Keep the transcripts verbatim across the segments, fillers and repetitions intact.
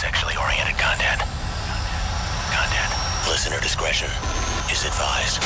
sexually oriented content. Content. Listener discretion is advised.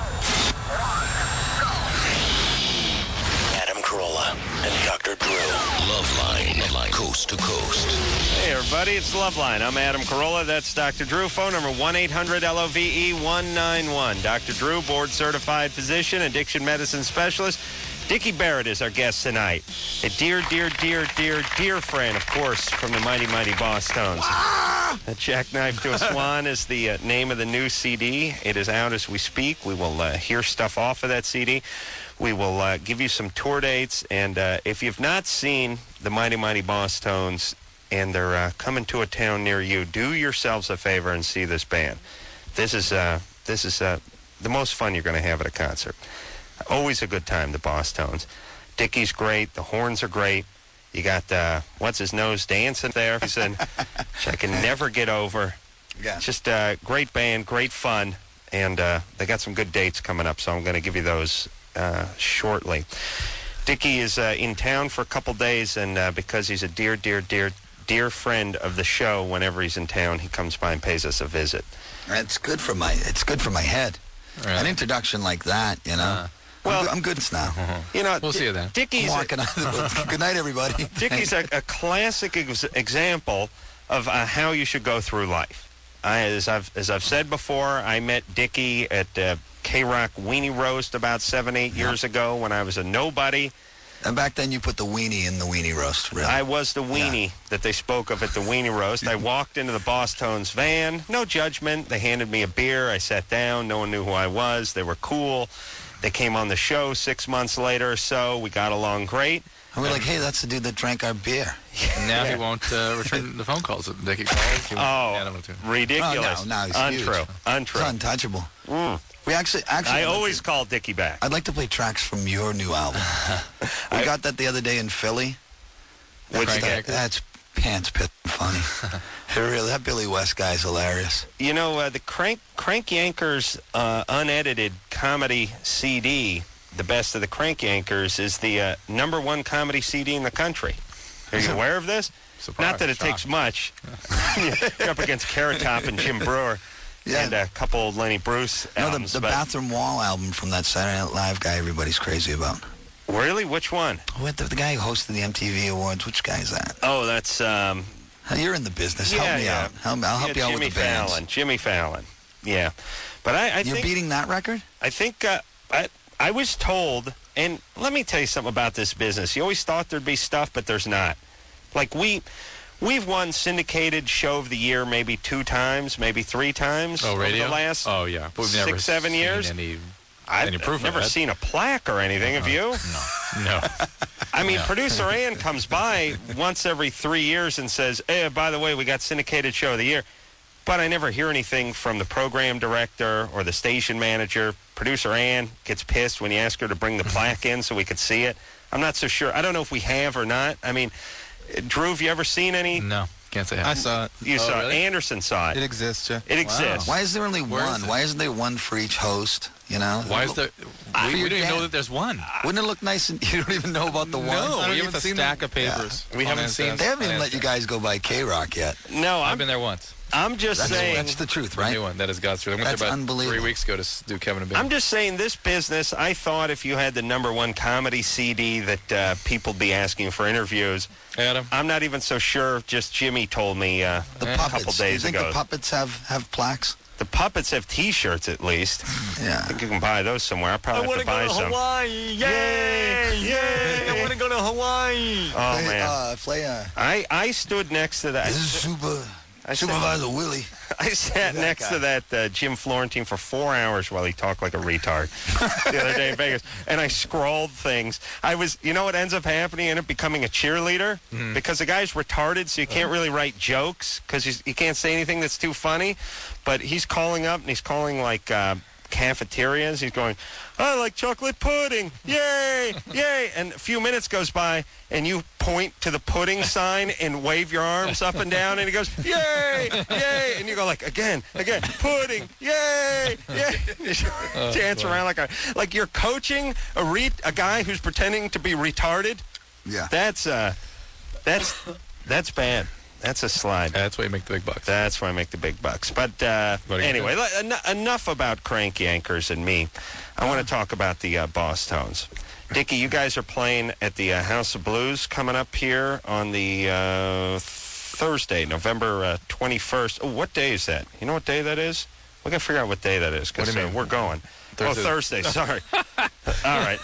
Adam Carolla and Doctor Drew. Loveline. Loveline. Coast to coast. Hey, everybody. It's Loveline. I'm Adam Carolla. That's Doctor Drew. Phone number one eight hundred L O V E one nine one. Doctor Drew, board-certified physician, addiction medicine specialist. Dickie Barrett is our guest tonight. A dear, dear, dear, dear, dear friend, of course, from the mighty, mighty Boss Tones. Ah! A Jackknife to a Swan is the uh, name of the new C D. It is out as we speak. We will uh, hear stuff off of that C D. We will uh, give you some tour dates. And uh, if you've not seen the mighty, mighty Boss Tones and they're uh, coming to a town near you, do yourselves a favor and see this band. This is, uh, this is uh, the most fun you're going to have at a concert. Always a good time, the Boss Tones. Dickie's great. The horns are great. You got, uh, what's his nose dancing there, he said, which I can never get over. Yeah. Just a uh, great band, great fun, and uh, they got some good dates coming up, so I'm going to give you those uh, shortly. Dickie is uh, in town for a couple days, and uh, because he's a dear, dear, dear, dear friend of the show, whenever he's in town, he comes by and pays us a visit. It's good for my, it's good for my head. Really? An introduction like that, you know. Uh. Well, I'm good, I'm good now. Uh-huh. You know, we'll D- see you then. Dickie's a, good night, everybody. Dickie's a, a classic ex- example of uh, how you should go through life. I, as I've as I've said before, I met Dickie at uh, K-Rock Weenie Roast about seven, eight yep. years ago when I was a nobody. And back then, you put the weenie in the Weenie Roast, really. I was the weenie yeah. that they spoke of at the Weenie Roast. I walked into the Boss Tones van, no judgment. They handed me a beer. I sat down. No one knew who I was. They were cool. They came on the show six months later or so. We got along great. And we're like, hey, that's the dude that drank our beer. And now yeah. he won't uh, return the phone calls. Dickie calls. Oh, ridiculous. Oh, no, no, he's Untrue. Huge. Untrue. It's untouchable. Mm. We actually, actually. I always to, call Dickie back. I'd like to play tracks from your new album. we I, got that the other day in Philly. Which that, That's pants pit funny. Really, that Billy West guy's hilarious. You know, uh, the Crank Crank Yankers uh, unedited comedy C D, the best of the Crank Yankers, is the uh, number one comedy C D in the country. Are you aware of this? Surprise, Not that it shock. takes much. You're up against Carrot Top and Jim Brewer. Yeah. And a couple old Lenny Bruce albums. No, the, the Bathroom Wall album from that Saturday Night Live guy everybody's crazy about. Really? Which one? What, the, the guy who hosted the M T V Awards. Which guy is that? Oh, that's... Um, You're in the business. Yeah, help me yeah. out. Help, I'll help yeah, you out Jimmy with the bands. Fallon. Jimmy Fallon. Yeah. But I, I You're think... beating that record? I think... Uh, I, I was told... And let me tell you something about this business. You always thought there'd be stuff, but there's not. Like, we... We've won syndicated show of the year maybe two times, maybe three times oh, radio? over the last oh, yeah. But we've six, never seven seen years. Any, I've, any proof I've never of that. seen a plaque or anything. Uh, Have you? No. No. I mean, no. producer Ann comes by once every three years and says, hey, by the way, we got syndicated show of the year. But I never hear anything from the program director or the station manager. Producer Ann gets pissed when you ask her to bring the plaque in so we could see it. I'm not so sure. I don't know if we have or not. I mean, Drew, have you ever seen any? No. Can't say I saw it. You oh, saw really? it. Anderson saw it. It exists, yeah. It exists. Wow. Why is there only Where one? Why isn't there one for each host? You know? Why is there... I, we we don't even Dan, know that there's one. Wouldn't it look nice? And you don't even know about the no, one? I don't we even haven't see seen a stack them. of papers. Yeah. We haven't seen... They haven't even let you guys go by K-Rock yet. No, I'm, I've been there once. I'm just that's, saying... That's the truth, The right? new one. That is God's truth. I went That's there about unbelievable. three weeks ago to do Kevin and Bill. I'm just saying this business, I thought if you had the number one comedy C D that uh, people would be asking for interviews. Adam? I'm not even so sure. Just Jimmy told me uh, The a puppets. couple Do you days think ago. the puppets have, have plaques? The puppets have T-shirts at least. Yeah. I think you can buy those somewhere. I'll probably I have to buy go to some. Hawaii. Yay! Yay! I want to go to Hawaii. Oh, play, man. Uh, play, uh, I, I stood next to that. this is super, I Supervisor sat, Willie. I sat that next guy. to that uh, Jim Florentine for four hours while he talked like a retard the other day in Vegas. And I scrawled things. I was, you know what ends up happening? I end up becoming a cheerleader Mm. because the guy's retarded, so you can't really write jokes because he can't say anything that's too funny. But he's calling up and he's calling like uh, cafeterias. He's going, I like chocolate pudding. Yay! Yay! And a few minutes goes by and you point to the pudding sign and wave your arms up and down and he goes, yay! Yay! And you go like, again, again, pudding, yay! Yay! Oh, dance wow. around like a, like you're coaching a re- a guy who's pretending to be retarded. Yeah. That's uh, that's that's bad. That's a slide. That's why you make the big bucks. That's why I make the big bucks. But uh, What are you anyway, gonna le- en- enough about crank yankers and me. I want to talk about the uh, Boss Tones. Dickie, you guys are playing at the uh, House of Blues coming up here on the uh, Thursday, November uh, twenty-first. Oh, what day is that? You know what day that is? We got to figure out what day that is because What do you uh, mean? we're going. Thursday. Oh, Thursday. Sorry. All right.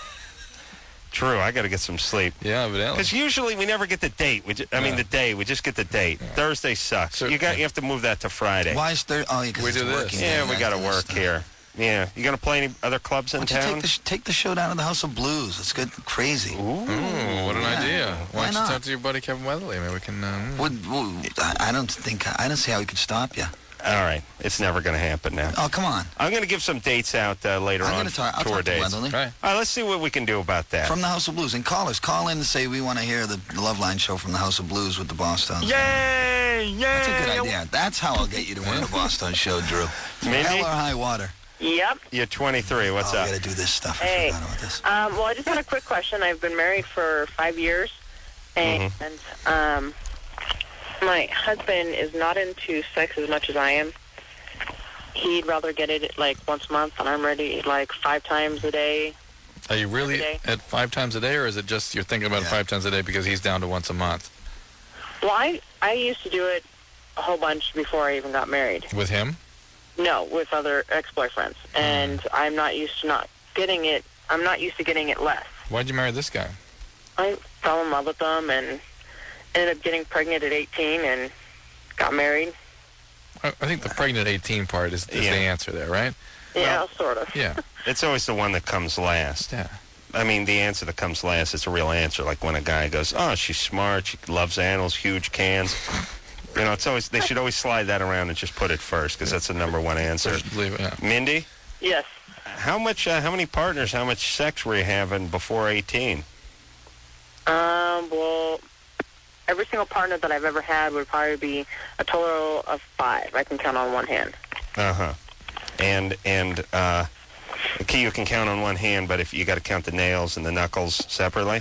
True. I got to get some sleep. Yeah, evidently. Because usually we never get the date. We ju- I mean, Yeah. the day. We just get the date. Thursday sucks. So- you got. You have to move that to Friday. Why is there? Oh, because We it's do this. working. Yeah, day we got to after this work stuff. here. Yeah. You going to play any other clubs in Why don't you town? take the, sh- take the show down to the House of Blues? Let's get crazy. Ooh. Ooh, what an Yeah. idea. Why Why don't you not? talk to your buddy Kevin Weatherly? Maybe we can... Uh, Would, would, I I don't think I don't see how we could stop you. All right. It's never going to happen now. Oh, come on. I'm going to give some dates out uh, later I'm on. going to talk. I'll tour talk to dates. Weatherly. Right. All right. Let's see what we can do about that. From the House of Blues. And callers, call in and say we want to hear the Love Line show from the House of Blues with the Boston. Yay! Yay! That's a good idea. That's how I'll get you to win the Boston show, Drew. Mindy? Hell or high water. Yep. You're twenty-three. What's oh, up? we got to do this stuff. I Hey. forgot about this. Um, well, I just had a quick question. I've been married for five years, and um, my husband is not into sex as much as I am. He'd rather get it like once a month, and I'm ready like five times a day. Are you really Every day. at five times a day, or is it just you're thinking about it Yeah. five times a day because he's down to once a month? Well, I I used to do it a whole bunch before I even got married. With him? No, with other ex-boyfriends, and I'm not used to not getting it. I'm not used to getting it less. Why'd you marry this guy? I fell in love with them and ended up getting pregnant at eighteen and got married. I, I think the pregnant eighteen part is, is Yeah. the answer there, right? Yeah, Well- sort of. Yeah. It's always the one that comes last. Yeah. I mean, the answer that comes last is a real answer. Like when a guy goes, "Oh, she's smart. She loves animals. Huge cans." You know, it's always they should always slide that around and just put it first because that's the number one answer. Leave it, yeah. Mindy, Yes. how much? Uh, how many partners? How much sex were you having before eighteen? Um. Well, every single partner that I've ever had would probably be a total of five. I can count on one hand. Uh huh. And and uh, okay, you can count on one hand, but if you got to count the nails and the knuckles separately.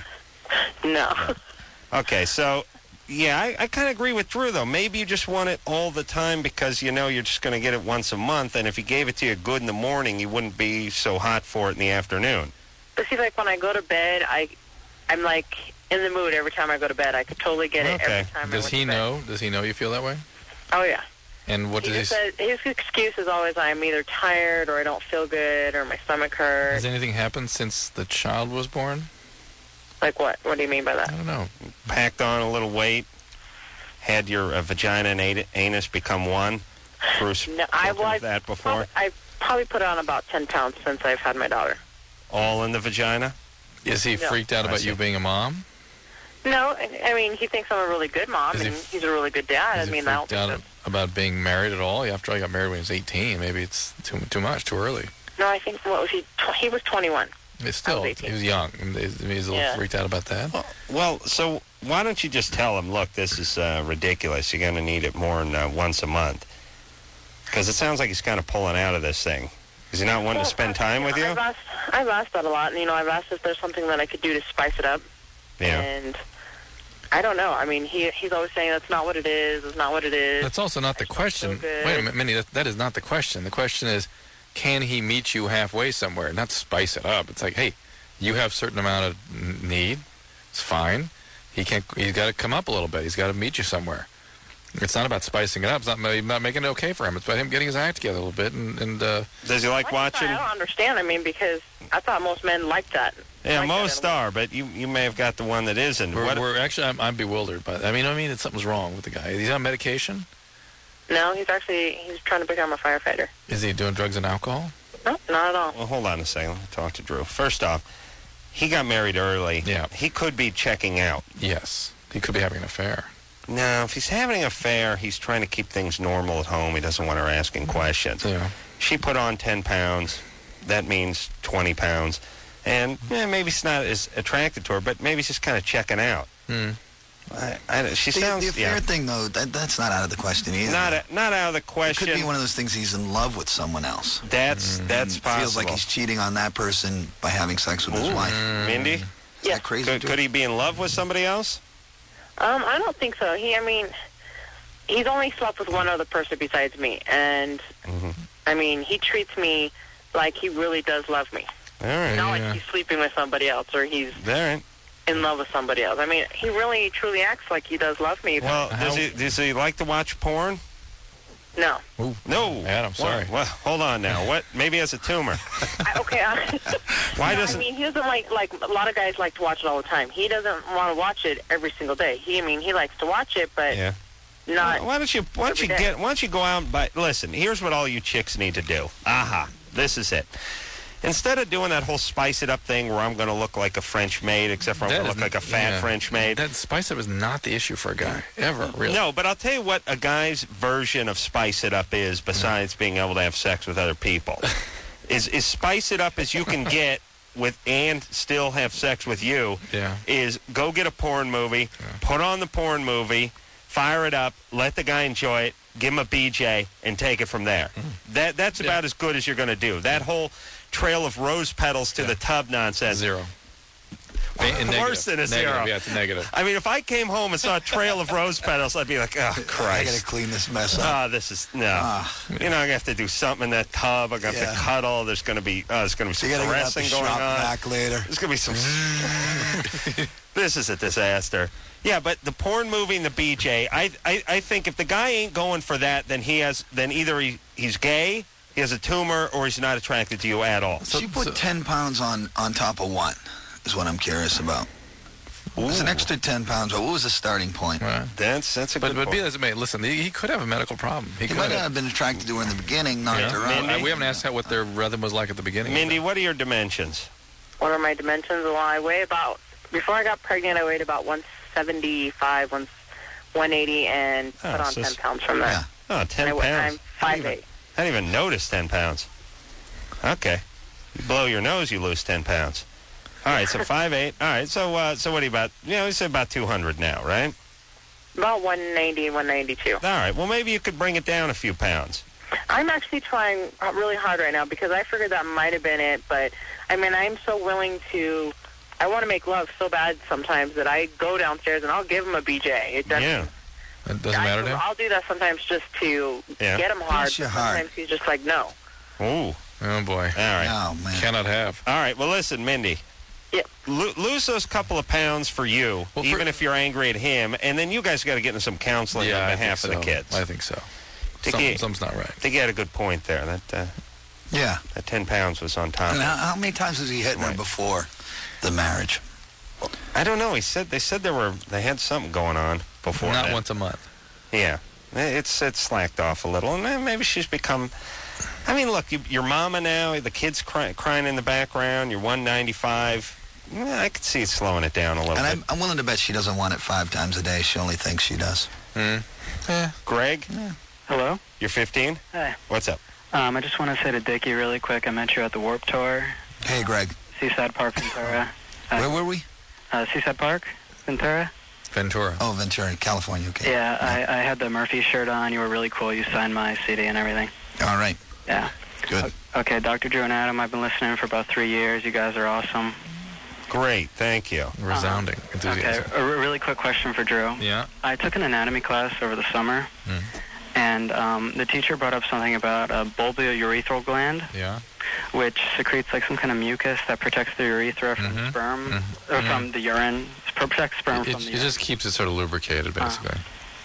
No. Okay, so yeah, I, I kind of agree with Drew though. Maybe you just want it all the time because you know you're just going to get it once a month, and if he gave it to you good in the morning, you wouldn't be so hot for it in the afternoon. But see, like when I go to bed, I, I'm like in the mood every time I go to bed. I could totally get it Okay. every time. I Does went he to bed. know? Does he know you feel that way? Oh yeah. And what He does he? just s- says, his excuse is always I'm either tired or I don't feel good or my stomach hurts. Has anything happened since the child was born? Like what? What do you mean by I that? don't know. Packed on a little weight, had your uh, vagina and a- anus become one. Bruce, No, I spoken of was that before. Probably, I've probably put on about ten pounds since I've had my daughter. All in the vagina. Is he No. freaked out I about see. you being a mom? No, I I mean he thinks I'm a really good mom Is he and f- he's a really good dad. Is I he mean I don't freaked out think that's, about being married at all? After all, he got married when he was eighteen. Maybe it's too too much, too early. no, I think what was he? Tw- he was twenty-one. It's still, I was eighteen. he was young. and He's, he's a little Yeah. freaked out about that. Well, well, so why don't you just tell him, look, this is uh, ridiculous. You're going to need it more than uh, once a month. Because it sounds like he's kind of pulling out of this thing. Is he not wanting to spend time with you? I've asked, I've asked that a lot, and you know I've asked if there's something that I could do to spice it up. Yeah. And I don't know. I mean he he's always saying that's not what it is. It's not what it is. That's also not the It's not question. so good. Wait a minute, Minnie, that, that is not the question. The question is, can he meet you halfway somewhere? Not spice it up. It's like, hey, you have a certain amount of n- need. It's fine. He can't. He's got to come up a little bit. He's got to meet you somewhere. It's not about spicing it up. It's not about making it okay for him. It's about him getting his act together a little bit. And, and uh, Does he like Why is that? watching? I don't understand. I mean because I thought most men liked that. Yeah, Like that most at all. are, but you you may have got the one that isn't. we're, What- we're actually, I'm, I'm bewildered by that. I mean, I mean, it's, something's wrong with the guy. He's on medication. No, he's actually he's trying to become a firefighter. Is he doing drugs and alcohol? No, not at all. Well, hold on a second. Let me talk to Drew. First off, he got married early. Yeah. He could be checking out. Yes. He could be having an affair. No, if he's having an affair, he's trying to keep things normal at home. He doesn't want her asking questions. Yeah. She put on ten pounds. That means twenty pounds. And eh, maybe he's not as attracted to her, but maybe he's just kind of checking out. Hmm. I, I, she The, sounds, the affair yeah, thing, though, that, that's not out of the question either. not, a, not out of the It question. could be one of those things he's in love with someone else. That's, that's And possible. feels like he's cheating on that person by having sex with his Ooh. wife. Mindy, Is Yeah. that crazy? could, Drew? could he be in love with somebody else? Um, I don't think so. He, I mean, he's only slept with one other person besides me, and Mm-hmm. I mean, he treats me like he really does love me. All right. Not Yeah. like he's sleeping with somebody else or he's All right. in love with somebody else. I mean, he really, truly acts like he does love me. Well, does he, does he like to watch porn? No. No. Adam, sorry. Well, well, hold on now. What? Maybe he has a tumor. I, okay. I, Why no, doesn't... I mean, he doesn't like, like, a lot of guys like to watch it all the time. He doesn't want to watch it every single day. He, I mean, he likes to watch it, but Yeah. not... Why don't you why don't you every day. get why don't you go out and buy listen, here's what all you chicks need to do. Aha. This is it. Instead of doing that whole spice it up thing where I'm going to look like a French maid, except for I'm That going to is- look like a fat yeah. French maid. That spice up is not the issue for a guy ever, really. No, but I'll tell you what a guy's version of spice it up is, besides being able to have sex with other people, is is spice it up as you can get with and still have sex with you. Yeah. Is go get a porn movie, put on the porn movie, fire it up, let the guy enjoy it, give him a B J, and take it from there. That that's Yeah. about as good as you're going to do. That whole trail of rose petals to Yeah. the tub nonsense. Zero. In Worse than a negative. zero. Negative, yeah, it's a negative. I mean, if I came home and saw a trail of rose petals, I'd be like, oh, I Christ. got to clean this mess up. Ah, this is no. Ah. You know, I'm gonna have to do something in that tub. I'm gonna have Yeah. to cuddle. There's gonna be, uh, there's gonna be So some you got to get out the caressing going shop on. vac later. There's gonna be some. This is a disaster. Yeah, but the porn movie and the B J, I, I, I think if the guy ain't going for that, then he has, then either he, he's gay, he has a tumor, or he's not attracted to you at all. So, you put so- ten pounds on, on top of what, is what I'm curious about. It's an Ooh. extra ten pounds, but what was the starting point? Right. That's that's a But, good but be point. that as it may, listen, he, he could have a medical problem. He, He could might not have been attracted to her in the beginning, knocked Yeah. her out. Mindy? Uh, we haven't asked how, what their rhythm was like at the beginning. Mindy, what are your dimensions? What are my dimensions? Well, I weigh about, before I got pregnant, I weighed about one seventy-five, one, one eighty, and Oh, put on so ten it's- pounds from that. Yeah. Oh, ten And I, weigh- pounds. I'm five eight. I didn't even notice ten pounds. Okay. You blow your nose, you lose ten pounds. All right, so five eight. All right, so uh, so what are you about? You know, you said about two hundred now, right? About one ninety, one ninety-two. All right, well, maybe you could bring it down a few pounds. I'm actually trying uh, really hard right now because I figured that might have been it, but I mean, I'm so willing to. I want to make love so bad sometimes that I go downstairs and I'll give him a B J. It doesn't. Yeah. It doesn't I, matter to him? I'll do that sometimes just to Yeah. get him hard. Bless your but heart. Sometimes he's just like, no. Ooh. Oh, boy. All right. Oh, man. Cannot have. All right, well, listen, Mindy. Yep. Lo- lose those couple of pounds for you, Well, for- even if you're angry at him, and then you guys got to get into some counseling yeah, on I behalf of think the so. kids. I think so. Dickie- Some, something's not right. I think you had a good point there. That uh, Yeah. that ten pounds was on top. And of how, it. how many times was he hitting her Right. before the marriage? I don't know. He said they said there were they had something going on before Not that. once a month. Yeah, it's it's slacked off a little, and then maybe she's become. I mean, look, you, your mama now, the kid's cry, crying in the background. You're one ninety-five. Yeah, I could see it slowing it down a little And bit. I'm, I'm willing to bet she doesn't want it five times a day. She only thinks she does. Hmm. Yeah. Greg, Hello. you're fifteen. Hi. What's up? Um, I just want to say to Dickie really quick, I met you at the Warp Tour, Hey, Greg. Seaside Park, Ventura. Uh, Where were we? Uh, Seaside Park, Ventura? Ventura. Oh, Ventura, California. Okay. Yeah, I, I had the Murphy shirt on. You were really cool. You signed my C D and everything. All right. Yeah. Good. Okay, Doctor Drew and Adam, I've been listening for about three years. You guys are awesome. Great, thank you. Resounding Okay, enthusiasm. a r- really quick question for Drew. Yeah. I took an anatomy class over the summer, Mm. and um, the teacher brought up something about a bulbourethral gland, Yeah. which secretes like some kind of mucus that protects the urethra from Mhm. sperm, Mhm. or Mhm. from the urine. It protects sperm It, from the it urine. just keeps it sort of lubricated, basically.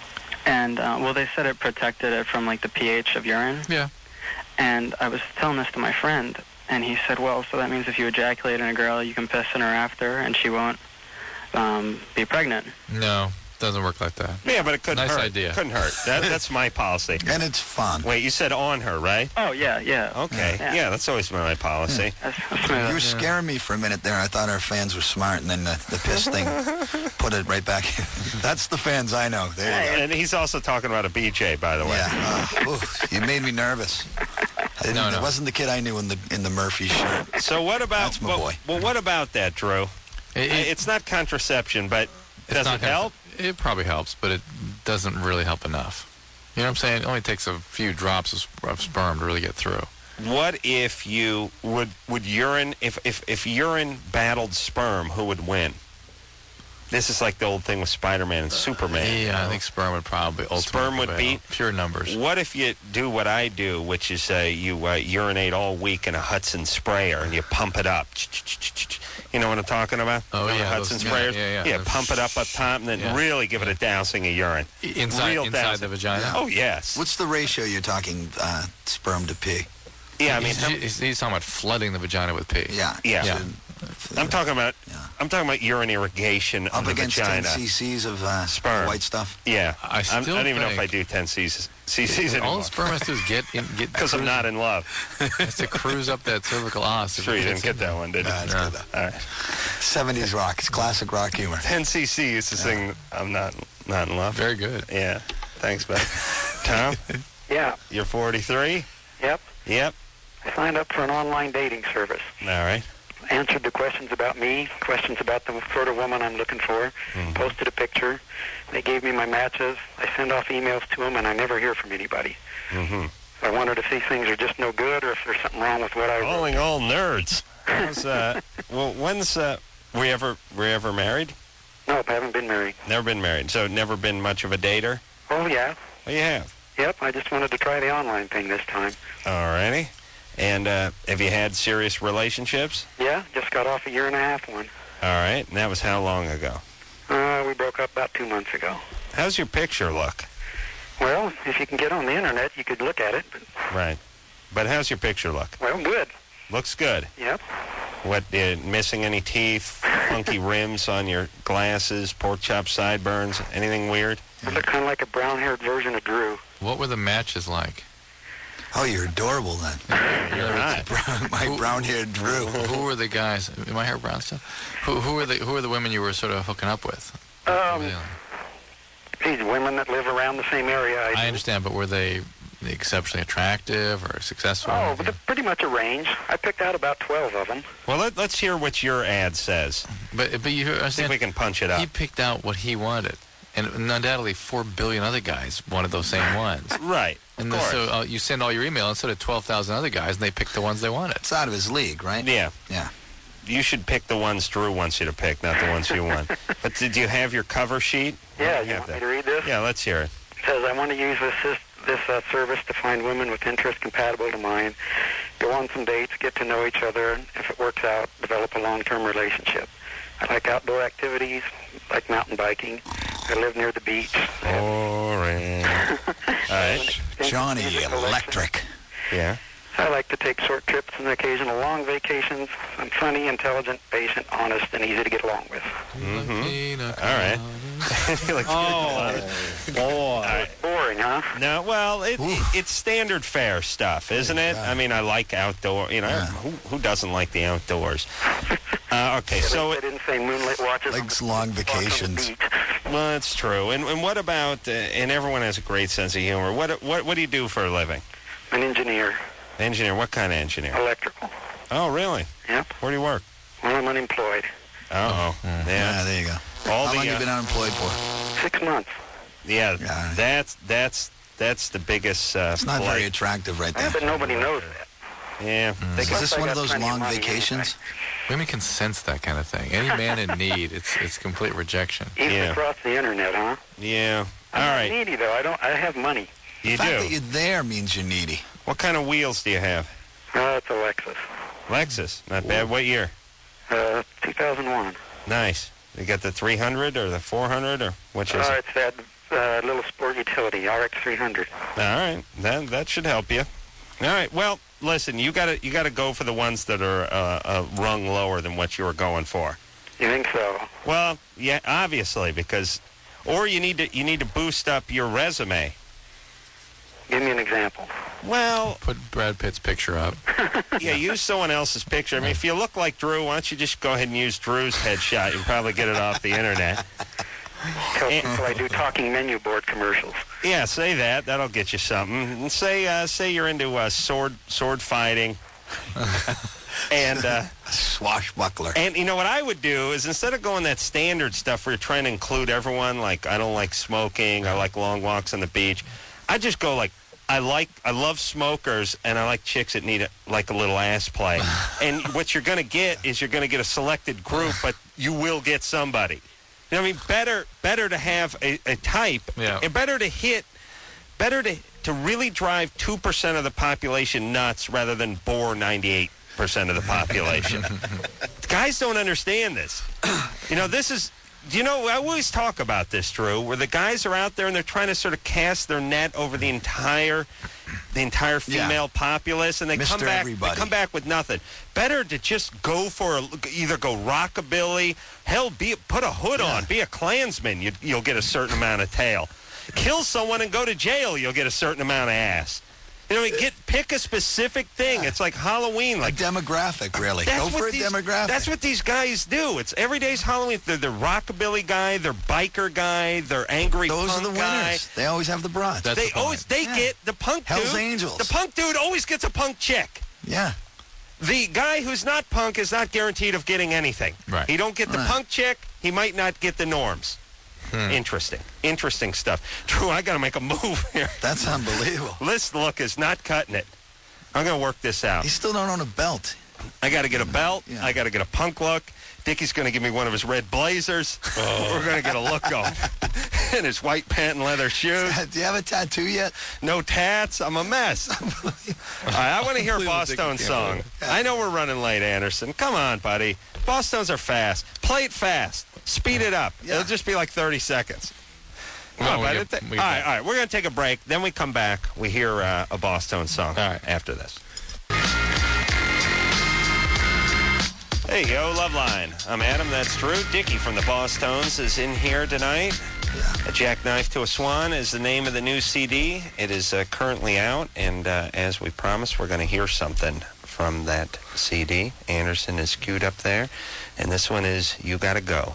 And, uh, well, they said it protected it from, like, the pH of urine. Yeah. And I was telling this to my friend, and he said, well, so that means if you ejaculate in a girl, you can piss in her after, and she won't um, be pregnant. No, doesn't work like that. Yeah, but it couldn't Nice hurt. idea. Couldn't hurt. That, that's my policy. And it's fun. Wait, you said on her, right? Oh, yeah, yeah. Okay. Yeah. Yeah, that's always been my policy. That's, that's smooth. You were scaring me for a minute there. I thought our fans were smart, and then the, the piss thing put it right back. That's the fans I know. There you go. And he's also talking about a B J, by the way. Yeah. Uh, oof, you made me nervous. I didn't, No, no. It wasn't the kid I knew in the in the Murphy shirt. So what about? That's my well, boy. well, what about that, Drew? It, it- it's not contraception, but it's does not it gonna- help? It probably helps, but it doesn't really help enough. You know what I'm saying? It only takes a few drops of, sp- of sperm to really get through. What if you would would urine if if if urine battled sperm, who would win? This is like the old thing with Spider-Man and Superman. Yeah, you know? I think sperm would probably ultimately Sperm would prevail. beat? Pure numbers. What if you do what I do, which is uh, you uh, urinate all week in a Hudson sprayer and you pump it up? You know what I'm talking about? Oh, You know, yeah, Hudson those- yeah, sprayers. yeah, yeah. pump it up up top and then Yeah. really give it a dousing of urine. Inside, Real inside dousing. the vagina? Oh, yes. What's the ratio you're talking, uh, sperm to pee? Yeah, I mean, he's, he's, he's talking about flooding the vagina with pee. Yeah. Yeah. Yeah. So, I'm talking about Yeah. I'm talking about urine irrigation up of the against vagina. ten cc's of uh, Sperm. white stuff. Yeah, I I'm- still I don't even know if I think- do ten cc's cc's All anymore the sperm has to do is get in, get because I'm cruise- not in love. has to cruise up that cervical os. if Sure, it you gets didn't get in that one, did you? Nah, it's No. good, though. All right. seventies rock. It's classic rock humor. ten cc used to sing I'm not not in love. Very good. Yeah. Thanks, bud. Tom, Yeah. you're forty-three? Yep. Yep. I signed up for an online dating service. All right. Answered the questions about me, questions about the sort of woman I'm looking for, Mhm. posted a picture. They gave me my matches. I send off emails to them, and I never hear from anybody. Mm-hmm. I wondered if these things are just no good or if there's something wrong with what I wrote. Calling all nerds. How's, uh, well, when's, uh, were you ever, were you ever married? Nope, I haven't been married. Never been married. So never been much of a dater? Oh, yeah. Well, you have. Yep, I just wanted to try the online thing this time. All righty. And uh, have you had serious relationships? Yeah, just got off a year and a half one. All right. And that was how long ago? Uh, we broke up about two months ago. How's your picture look? Well, if you can get on the internet, you could look at it. But, Right. But how's your picture look? well, good. Looks good. Yep. What, uh, missing any teeth, funky rims on your glasses, pork chop sideburns, anything weird? I look kind of like a brown-haired version of Drew. What were the matches like? Oh, you're adorable then. You're not. Brown, my brown-haired Drew. Who were the guys? Am I hair brown still? Who, who were the who were the women you were sort of hooking up with? Who were Um, they like? these women that live around the same area I do. I understand, but were they exceptionally attractive or successful? Oh, but they're pretty much a range. I picked out about twelve of them. Well, let, let's hear what your ad says. But but you See if understand, we can punch it up. he picked out what he wanted, and undoubtedly four billion other guys wanted those same ones. Right. Of And course. so uh, you send all your email instead of twelve thousand other guys, and they pick the ones they wanted. It's out of his league, right? Yeah. Yeah. You should pick the ones Drew wants you to pick, not the ones you want. But did you have your cover sheet? Yeah, I you have want that. me to read this? Yeah, let's hear it. It says, I want to use this this, this uh, service to find women with interests compatible to mine, go on some dates, get to know each other, and if it works out, develop a long-term relationship. I like outdoor activities, like mountain biking. I live near the beach. Boring. All right. Johnny Electric. Yeah. I like to take short trips and occasional long vacations. I'm funny, intelligent, patient, honest, and easy to get along with. Mm-hmm. All right. Like, Oh, boy. Boring, huh? No, well, it, it, it's standard fare stuff, isn't it? I mean, I like outdoor. You know, Yeah. who, who doesn't like the outdoors? Uh, okay, so I it, didn't say moonlit watches. on Likes the- long walks on the vacations. beach. well, that's true. And, and what about? Uh, and everyone has a great sense of humor. What what what do you do for a living? An engineer, Engineer. What kind of engineer? electrical. Oh, really? Yep. Where do you work? Well, I'm unemployed. Uh oh. Yeah, Yeah. there you go. All How the, long uh, you been unemployed for? Six months. Yeah. Yeah. That's that's that's the biggest. Uh, It's not blight. very attractive right I there. bet nobody knows that. Yeah. They Is can- this I one of got those plenty of long money vacations? Women can sense that kind of thing. Any man in need, it's it's complete rejection. Even Yeah. across the internet, huh? yeah. All I'm not right. needy though. I don't. I have money. You the fact that do. you're there means you're needy. What kind of wheels do you have? Uh, it's a Lexus. Lexus. Not bad. What year? Uh, two thousand one. Nice. You got the three hundred or the four hundred or which is Uh, it? it's that uh, little sport utility, R X three hundred. All right. That that should help you. All right. Well, listen. You got to you got to go for the ones that are uh, a rung lower than what you were going for. You think so? Well, yeah, obviously, because, or you need to you need to boost up your resume. Give me an example. Well, Put Brad Pitt's picture up. yeah, use someone else's picture. I mean, if you look like Drew, why don't you just go ahead and use Drew's headshot? You can probably get it off the internet. Tell Eh. people I do talking menu board commercials. Yeah, say that. That'll get you something. And say uh, say you're into uh, sword sword fighting. and uh, Swashbuckler. and you know what I would do is instead of going that standard stuff where you're trying to include everyone, like I don't like smoking, I like long walks on the beach, I just go like I like I love smokers and I like chicks that need a, like a little ass play. And what you're going to get is you're going to get a selected group, but you will get somebody. You know, I mean, better better to have a, a type, Yeah. and better to hit, better to to really drive two percent of the population nuts rather than bore ninety-eight percent of the population. Guys don't understand this. You know, this is. Do you know? I always talk about this, Drew, where the guys are out there and they're trying to sort of cast their net over the entire, the entire female Yeah. populace, and they Mister come back. Everybody. They come back with nothing. Better to just go for a, either go rockabilly, hell, be put a hood Yeah. on, be a Klansman. You, you'll get a certain amount of tail. Kill someone and go to jail. You'll get a certain amount of ass. You know, get pick a specific thing. It's like Halloween, like a demographic, really. that's Go what for a these, demographic. That's what these guys do. It's every day's Halloween. They're the rockabilly guy, they're biker guy, they're angry Those punk are the guy. winners. They always have the broads. That's They the always point. they Yeah. get the punk Hell's dude. Angels. The punk dude always gets a punk chick. yeah. The guy who's not punk is not guaranteed of getting anything. Right. He don't get the Right. punk chick. He might not get the norms. Hmm. Interesting. Interesting stuff. Drew, I got to make a move here. That's unbelievable. This look is not cutting it. I'm going to work this out. You still don't own a belt. I got to get a belt. Yeah. I got to get a punk look. Dickie's going to give me one of his red blazers. We're going to get a look going. And his white pant and leather shoes. Do you have a tattoo yet? No tats. I'm a mess. All right, I want to hear a Boss Tones song. I know we're running late, Anderson. Come on, buddy. Boss Tones are fast. Play it fast. Speed it up. Yeah. It'll just be like thirty seconds. Come No, on, we buddy. get- all we right, get- all right. We're going to take a break. Then we come back. We hear uh, a Boss Tones song All right. after this. Hey, yo, Loveline. I'm Adam. That's Drew. Dickie from the Boss Tones is in here tonight. A Jackknife to a Swan is the name of the new C D. It is uh, currently out, and uh, as we promised, we're going to hear something from that C D. Anderson is queued up there, and this one is You Gotta Go.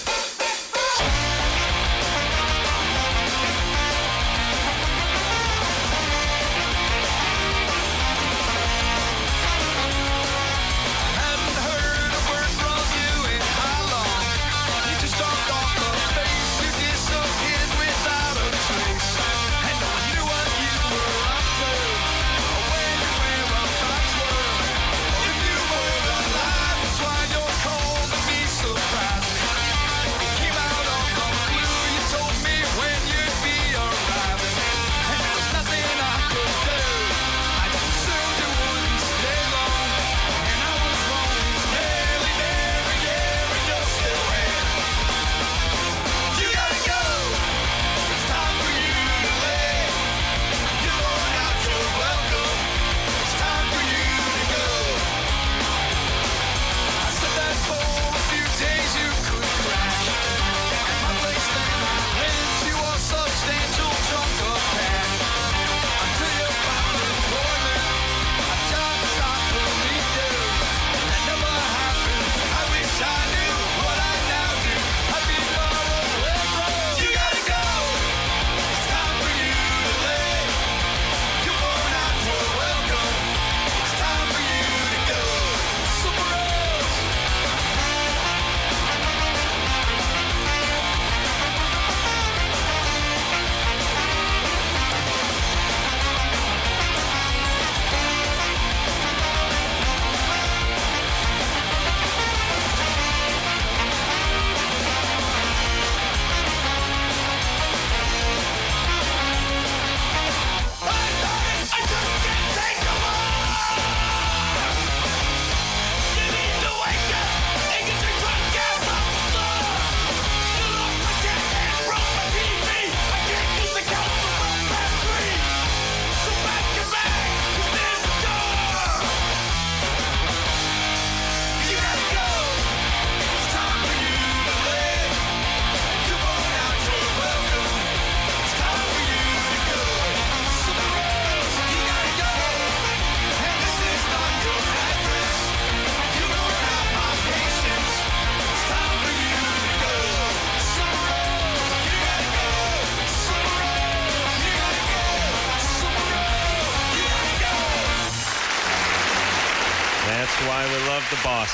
That's why we love the Boss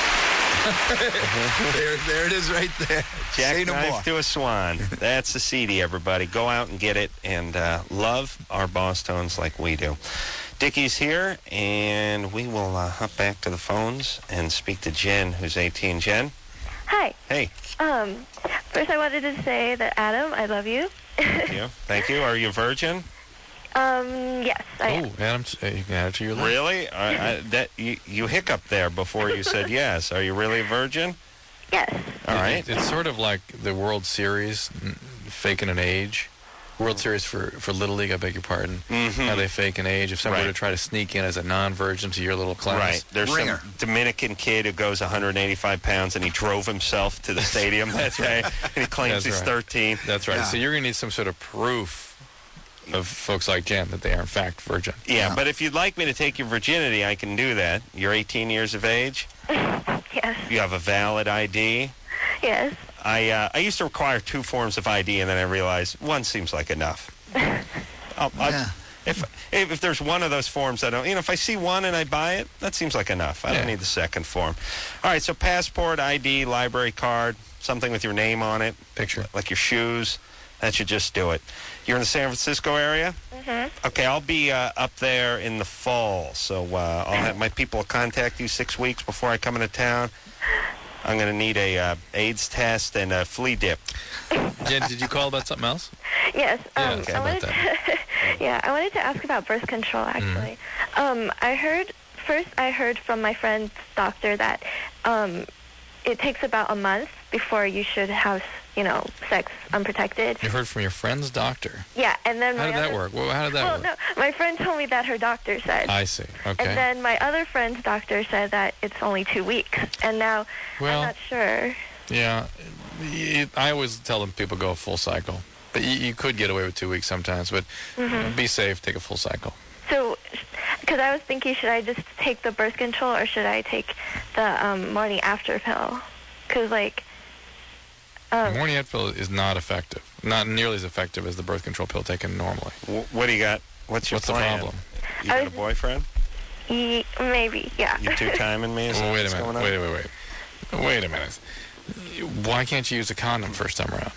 Tones. there, there it is right there. Say no more. Jackknife to a Swan. That's the C D, everybody. Go out and get it and uh, love our Boss Tones like we do. Dickie's here, and we will uh, hop back to the phones and speak to Jen, who's eighteen. Jen? Hi. Hey. Um, first I wanted to say that, Adam, I love you. Thank you. Thank you. Are you a virgin? Um, yes, I am. Oh, Adam, uh, you can add it to your list. Really? I, I, that you, you hiccuped there before you said yes. Are you really a virgin? Yes. All right. It, it's sort of like the World Series, n- faking an age. World Series for, for Little League, I beg your pardon. Mm-hmm. How they fake an age. If somebody Right. were to try to sneak in as a non-virgin to your little class. Right. There's Ringer. some Dominican kid who goes one hundred eighty-five pounds and he drove himself to the stadium that day and he claims That's he's right. thirteen. That's right. Yeah. So you're going to need some sort of proof of folks like Jen that they are, in fact, virgin. Yeah, Yeah. but if you'd like me to take your virginity, I can do that. You're eighteen years of age. Yes. You have a valid I D. Yes. I uh, I used to require two forms of I D, and then I realized one seems like enough. I'll, I'll, Yeah. if, if if there's one of those forms, I don't. You know, if I see one and I buy it, that seems like enough. I Yeah. don't need the second form. All right, so passport, I D, library card, something with your name on it, Picture. like your shoes. That should just do it. You're in the San Francisco area? Mm-hmm. Okay, I'll be uh, up there in the fall, so uh, I'll have my people contact you six weeks before I come into town. I'm going to need a uh, AIDS test and a flea dip. Jen, did you call about something else? Yes. Um, Yeah, okay, I about wanted to, yeah, I wanted to ask about birth control, actually. Um, I heard, first I heard from my friend's doctor that um, it takes about a month before you should have, you know, sex unprotected. You heard from your friend's doctor. Yeah, and then How my did that other, work? Well, how did that Well, work? no, my friend told me that her doctor said. I see. Okay. And then my other friend's doctor said that it's only two weeks. And now Well- I'm not sure. Yeah, it, I always tell them people go a full cycle. But you, you could get away with two weeks sometimes, but Mm-hmm. be safe, take a full cycle. So, because I was thinking, should I just take the birth control or should I take the um, morning after pill? Because, like, um, Morning after pill is not effective. Not nearly as effective as the birth control pill taken normally. W- what do you got? What's your What's the plan? problem? You got I a was- boyfriend? ye- maybe, yeah. You two-timing me? Is that Well, wait a what's minute. going on? Wait, wait, wait. Wait a minute. Why can't you use a condom first time around?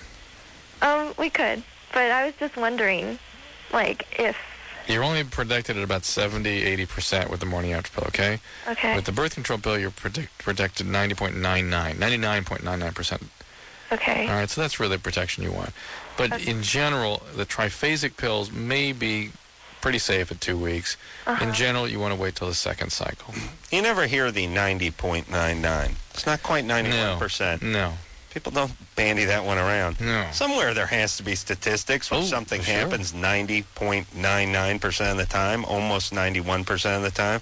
um, we could, but I was just wondering, like, if, You're only protected at about seventy, eighty percent with the morning after pill, okay? okay, With the birth control pill, you're protect, protected ninety point nine nine, ninety-nine point nine nine percent. okay. All right, so that's really the protection you want. But Okay. in general, the triphasic pills may be pretty safe at two weeks. Uh-huh. In general, you want to wait till the second cycle. You never hear the ninety point nine nine. It's not quite ninety-one percent. No, People don't bandy that one around. no. Somewhere there has to be statistics where Oh, something sure. happens ninety point nine nine percent of the time, almost ninety-one percent of the time.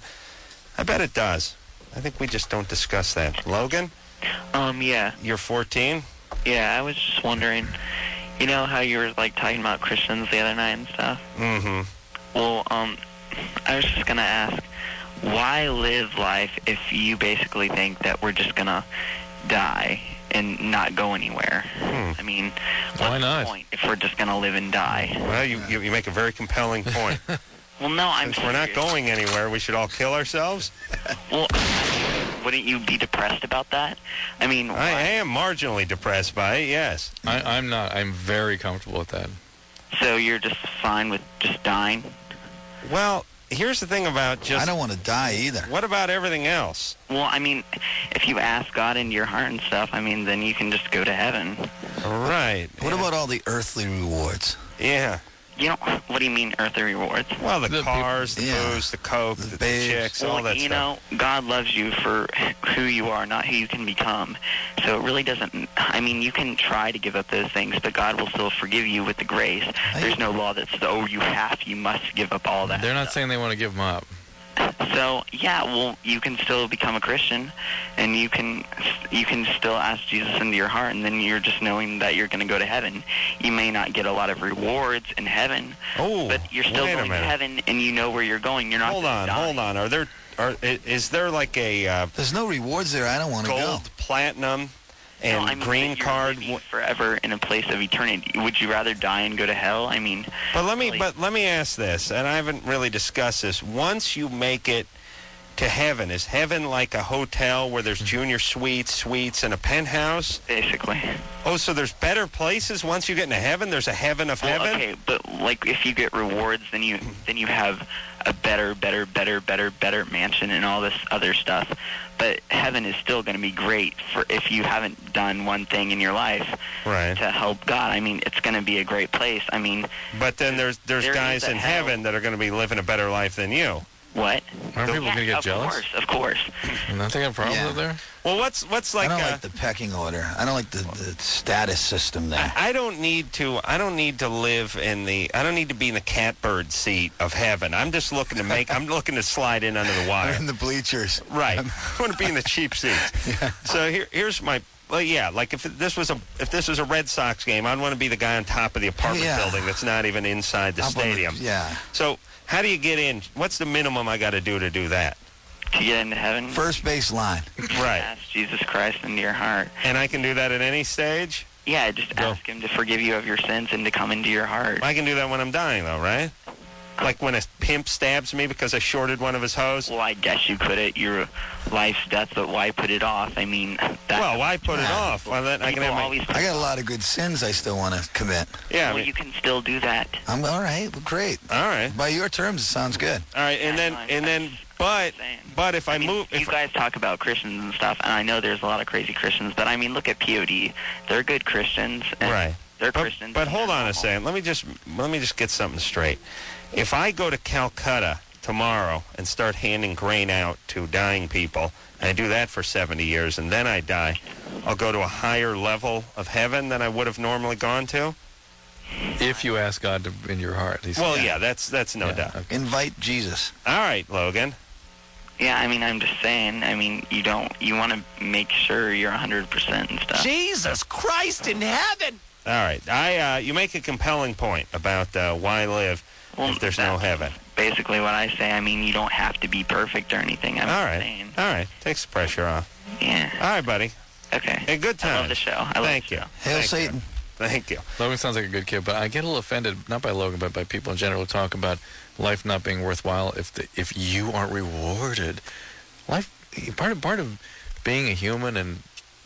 I bet it does. I think we just don't discuss that. Logan, Um, yeah. you're fourteen? Yeah, I was just wondering, you know how you were, like, talking about Christians the other night and stuff? Mm-hmm. Well, um, I was just going to ask, why live life if you basically think that we're just going to die and not go anywhere? Hmm. I mean, Why what's not? the point if we're just going to live and die? Well, you, you, you make a very compelling point. Well, no, I'm Since we're not serious. going anywhere, we should all kill ourselves? Well, wouldn't you be depressed about that? I mean, I why- am marginally depressed by it, yes. I, I'm not. I'm very comfortable with that. so you're just fine with just dying? Well, here's the thing about just... I don't want to die either. What about everything else? Well, I mean, if you ask God into your heart and stuff, I mean, then you can just go to heaven. Right. What yeah. about all the earthly rewards? Yeah. You know, what do you mean earthly rewards? Well, the, The cars, the people- yeah. booze, the coke, The the, the babes. chicks, all Well, that you stuff. know, God loves you for who you are, not who you can become. So it really doesn't, I mean, you can try to give up those things, but God will still forgive you with the grace. There's no law that says, oh, you have, you must give up all that. They're not stuff. saying they want to give them up. So, yeah, well, you can still become a Christian, and you can you can still ask Jesus into your heart, and then you're just knowing that you're going to go to heaven. You may not get a lot of rewards in heaven, Oh, but you're still wait a going to minute. heaven, and you know where you're going. You're not Hold gonna on, die. hold on. Are there, are, i- is there like a uh, There's no rewards there. I don't want to go. gold, platinum, and no, I mean, green that you're card? living forever in a place of eternity. Would you rather die and go to hell? I mean, But let me, really- but let me ask this, and I haven't really discussed this. Once you make it to heaven, is heaven like a hotel where there's junior suites, suites, and a penthouse? basically. Oh, so there's better places once you get into heaven? There's a heaven of Well, heaven? okay, but like if you get rewards, then you then you have a better, better, better, better, better mansion and all this other stuff. But heaven is still going to be great for if you haven't done one thing in your life right. to help God. I mean, it's going to be a great place. I mean, but then there's there's there guys in hell. heaven that are going to be living a better life than you. What? Aren't people yeah, going to get of jealous? Of course, of course. Nothing have a problem Yeah. with there? Well, what's what's like? I don't uh, like the pecking order. I don't like the, the status system there. I don't need to. I don't need to live in the. I don't need to be in the catbird seat of heaven. I'm just looking to make. I'm looking to slide in under the wire. in the bleachers. Right. I want to be in the cheap seats. Yeah. So here, here's my. Well, yeah. Like if this was a if this was a Red Sox game, I'd want to be the guy on top of the apartment Yeah. building that's not even inside the Up on the- stadium. yeah. So how do you get in? What's the minimum I got to do to do that? To get into heaven, First base line. Right. ask Jesus Christ into your heart. And I can do that at any stage. Yeah, just Go. ask him to forgive you of your sins and to come into your heart. I can do that when I'm dying, though, right? Like when a pimp stabs me because I shorted one of his hoes. Well, I guess you could at your life's death, but why put it off? I mean, that, Well, why put it off? Well, then I can people have my. always put I it got a off. lot of good sins I still want to commit. Yeah. I Well, mean, you can still do that. I'm all right. Well, great. all right. By your terms, it sounds good. All right. And Yeah, then no, I'm- and then I'm but saying. but if I, I mean, move, you if guys talk about Christians and stuff, and I know there's a lot of crazy Christians, but I mean, look at P O D. They're good Christians. And right. They're But, Christians. but and hold they're on a normal. second. Let me just let me just get something straight. If I go to Calcutta tomorrow and start handing grain out to dying people, and I do that for seventy years, and then I die, I'll go to a higher level of heaven than I would have normally gone to. If you ask God to in your heart. He said. Well, yeah, that's that's no Yeah, doubt. okay. Invite Jesus. All right, Logan. Yeah, I mean, I'm just saying. I mean, you don't. You want to make sure you're one hundred percent and stuff. Jesus Christ in heaven! All right, I uh, you make a compelling point about uh, why live Well, if there's no that's heaven. Basically, what I say. I mean, you don't have to be perfect or anything. I'm All just right, saying. all right, takes the pressure off. Yeah. All right, buddy. Okay. Hey, good time. I love the show. I love Thank the you. show. Hail Thank Satan. You. Thank you. Logan sounds like a good kid, but I get a little offended, not by Logan, but by people in general who talk about life not being worthwhile if the, if you aren't rewarded. Life, part of part of being a human and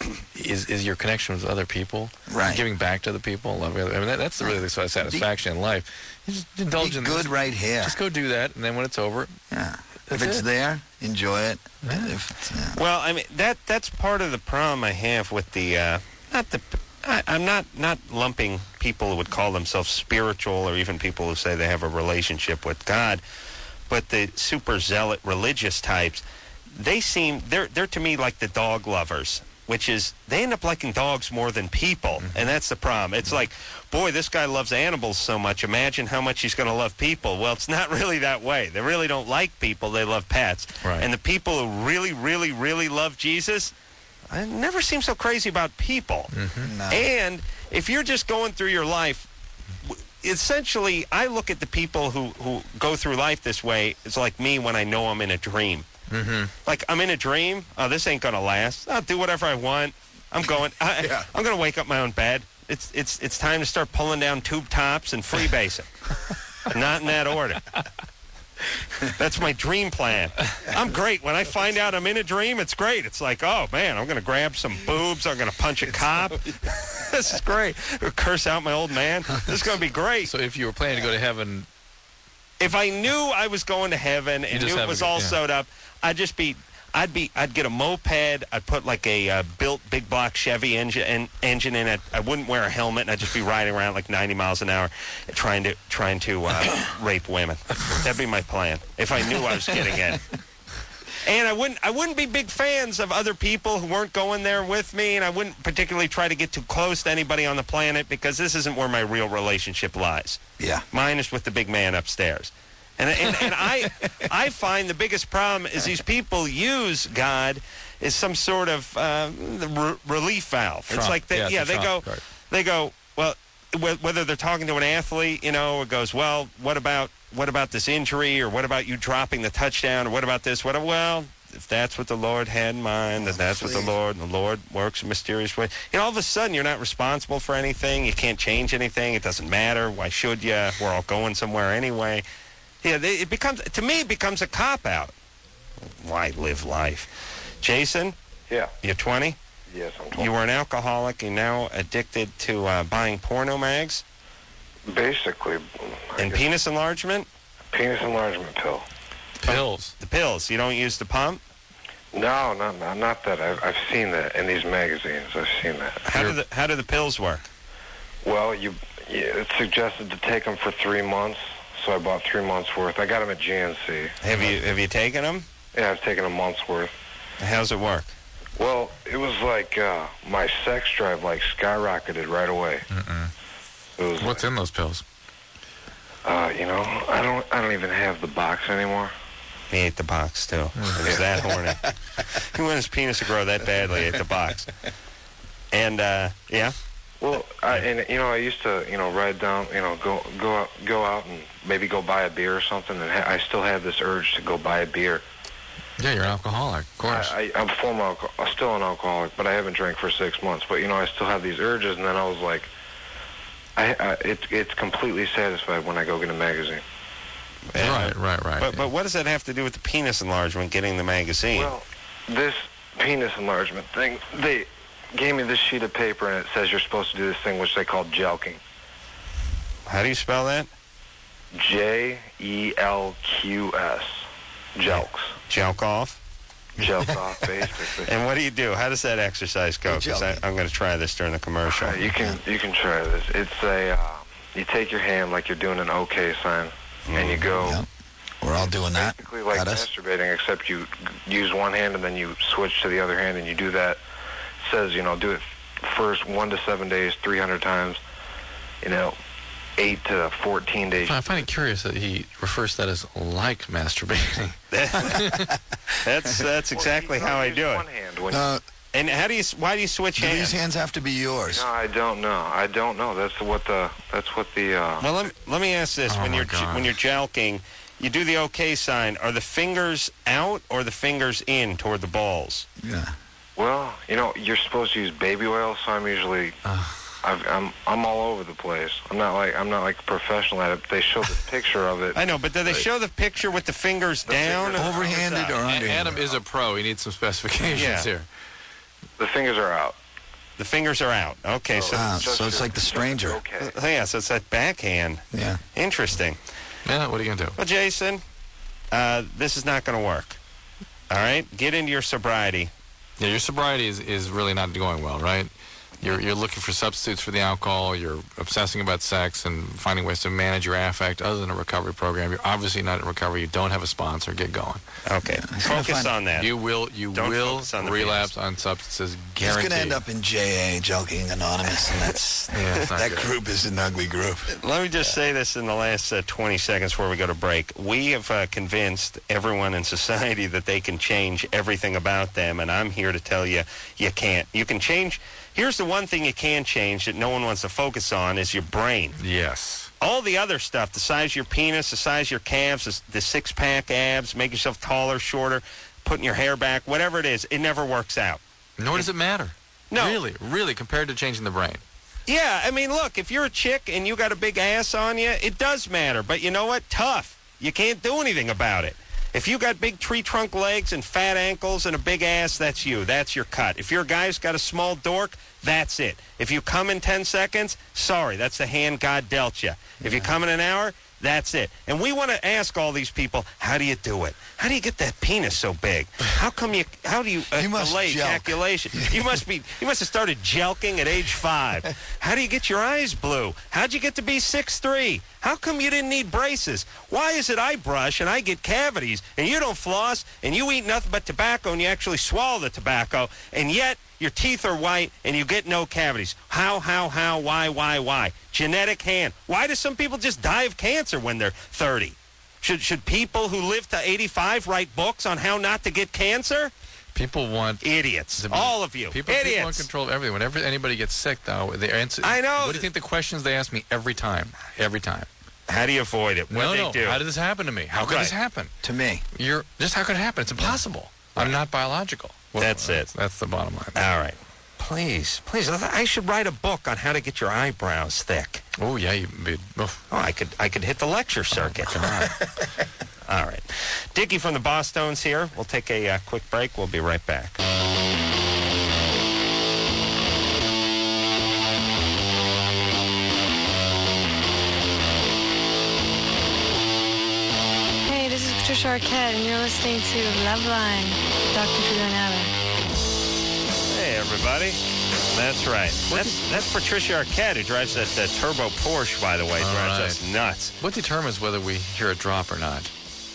is is your connection with other people, Right. giving back to the people, loving other. I mean, that, that's really the sort of satisfaction in life. You just indulge Be in good this. right here. Just go do that, and then when it's over, Yeah. If That's it's it. there, enjoy it. Yeah. If it's, yeah. Well, I mean that that's part of the problem I have with the uh, not the I, I'm not not lumping people who would call themselves spiritual or even people who say they have a relationship with God, but the super zealot religious types. They seem they're they're to me like the dog lovers, which is they end up liking dogs more than people, Mm-hmm. and that's the problem. It's like, boy, this guy loves animals so much. Imagine how much he's going to love people. Well, it's not really that way. They really don't like people. They love pets. Right. And the people who really, really, really love Jesus, I never seem so crazy about people. Mm-hmm. No. And if you're just going through your life, w- essentially, I look at the people who, who go through life this way. It's like me when I know I'm in a dream. mm-hmm. Like, I'm in a dream. Oh, this ain't going to last. I'll do whatever I want. I'm going. I, Yeah. I'm going to wake up my own bed. It's it's it's time to start pulling down tube tops and freebasing. Not in that order. That's my dream plan. I'm great. When I find out I'm in a dream, it's great. It's like, oh, man, I'm going to grab some boobs. I'm going to punch a cop. This is great. Curse out my old man. This is going to be great. So if you were planning to go to heaven, If I knew I was going to heaven and just knew it have a was good- all yeah. sewed up, I'd just be, I'd be, I'd get a moped. I'd put like a uh, built big block Chevy engine en- engine in it. I wouldn't wear a helmet, and I'd just be riding around like ninety miles an hour, trying to trying to uh, rape women. That'd be my plan if I knew I was getting in. And I wouldn't, I wouldn't be big fans of other people who weren't going there with me, and I wouldn't particularly try to get too close to anybody on the planet because this isn't where my real relationship lies. Yeah. Mine is with the big man upstairs. And, and, and I I find the biggest problem is these people use God as some sort of uh, re- relief valve. It's Trump. like, they, Yeah, yeah, it's a they go, Trump card. they go, well, wh- whether they're talking to an athlete, you know, it goes, well, what about what about this injury, or what about you dropping the touchdown, or what about this? What? Well, if that's what the Lord had in mind, then that's what the Lord, and the Lord works in mysterious ways. You know, all of a sudden, you're not responsible for anything. You can't change anything. It doesn't matter. Why should you? We're all going somewhere anyway. Yeah, they, it becomes, to me, it becomes a cop-out. Why live life? Jason, Yeah. you're twenty. Yes, I'm twenty. You were an alcoholic. You're now addicted to uh, buying porno mags Basically, I and guess penis enlargement. penis enlargement pill. Pills. The pills. You don't use the pump? No, not not, not that. I've, I've seen that in these magazines. I've seen that. How do the How do the pills work? Well, you, you it's suggested to take them for three months, so I bought three months worth. I got them at G N C. Have you Have you taken them? Yeah, I've taken a month's worth. How's it work? Well, it was like uh, my sex drive like skyrocketed right away. Mm-mm. It was. What's in those pills? Uh, you know, I don't I don't even have the box anymore. He ate the box too. He was that horny. He wanted his penis to grow that badly. Ate the box. And uh, yeah. Well, I, and you know, I used to, you know, ride down, you know, go go out, go out and maybe go buy a beer or something, and ha- I still have this urge to go buy a beer. Yeah, you're an alcoholic, of course. I, I, I'm former alcohol, I'm still an alcoholic, but I haven't drank for six months. But you know, I still have these urges, and then I was like, I, I it, it's completely satisfied when I go get a magazine. Yeah. Right, right, right. But but what does that have to do with the penis enlargement? Getting the magazine? Well, this penis enlargement thing, they gave me this sheet of paper, and it says you're supposed to do this thing which they call jelqing. How do you spell that? J E L Q S. Jelks. Jelk off? Jelk off, basically. And what do you do? How does that exercise go? Because I'm going to try this during the commercial. Uh, you can you can try this. It's a uh, you take your hand like you're doing an OK sign, mm. and you go. Yep. We're all doing that. Basically like Got us? masturbating, except you use one hand and then you switch to the other hand, and you do that. It says, you know, do it first one to seven days, three hundred times. You know, eight to fourteen days. I find it curious that he refers to that as like masturbating. that's that's exactly well, how I do it. One hand when Uh, and how do you? Why do you switch do hands? these hands have to be yours? No, I don't know. I don't know. That's what the. That's what the. Uh, Well, let me, let me ask this: Oh when my you're God. when you're jelking, you do the OK sign. Are the fingers out or the fingers in toward the balls? Yeah. well, you know, you're supposed to use baby oil, so I'm usually. I've, I'm I'm all over the place. I'm not like I'm not like a professional at it. But they show the picture of it. I know, but do they show the picture with the fingers down, fingers- Overhanded or A- underhanded? Adam is a pro. He needs some specifications Yeah. here. The fingers are out. the fingers are out? Okay, so Ah, Just so it's your- like the just stranger. your Okay. oh, yeah, so it's that backhand. Yeah. Interesting. Yeah, what are you going to do? Well, Jason, uh, this is not going to work. All right, get into your sobriety. Yeah, your sobriety is, is really not going well, right? You're you're looking for substitutes for the alcohol. You're obsessing about sex and finding ways to manage your affect other than a recovery program. You're obviously not in recovery. You don't have a sponsor. Get going. Okay, he's gonna focus find- on that. You will you Don't will focus on the relapse penis. on substances. He's Guaranteed. going to end up in J A, Joking Anonymous, and that's Yeah, it's not that good. group is an ugly group. Let me just say this in the last uh, twenty seconds before we go to break. We have uh, convinced everyone in society that they can change everything about them, and I'm here to tell you, you can't. You can change. Here's the one thing you can change that no one wants to focus on is your brain. Yes. All the other stuff, the size of your penis, the size of your calves, the, the six-pack abs, make yourself taller, shorter, putting your hair back, whatever it is, it never works out. Nor does it matter. No. Really, really, compared to changing the brain. Yeah, I mean, look, if you're a chick and you got a big ass on you, it does matter. But you know what? Tough. You can't do anything about it. If you got big tree trunk legs and fat ankles and a big ass, that's you. That's your cut. If you're a guy who's got a small dork, that's it. If you come in ten seconds, sorry, that's the hand God dealt you. If you come in an hour, that's it. And we want to ask all these people, how do you do it? How do you get that penis so big? How come you? How do you, uh, You must delay jelk. ejaculation? You must be. You must have started jelking at age five. How do you get your eyes blue? How'd you get to be six three? How come you didn't need braces? Why is it I brush and I get cavities and you don't floss and you eat nothing but tobacco and you actually swallow the tobacco and yet your teeth are white and you get no cavities? How, how, how, why, why, why? Genetic hand. Why do some people just die of cancer when they're thirty? Should should people who live to eighty-five write books on how not to get cancer? People want Idiots. to be- All of you. People, people want Idiots. control of everything. Whenever anybody gets sick, though, they answer. I know. What do you think the questions they ask me every time? Every time. How do you avoid it? What no, do no. they do? How did this happen to me? How could Right. this happen? To me. You're just how could it happen? It's impossible. I'm not biological. Well, That's it. That's, that's the bottom line. All right. Please, please. I should write a book on how to get your eyebrows thick. Oh yeah, you. Be, oof. Oh, I could, I could hit the lecture circuit. All right. Dickie from the Bosstones here. We'll take a uh, quick break. We'll be right back. Patricia Arquette, and you're listening to Loveline with Doctor Drew and Adam. Hey, everybody. That's right. That's that's Patricia Arquette, who drives that uh, turbo Porsche, by the way. All drives right. us nuts. What determines whether we hear a drop or not?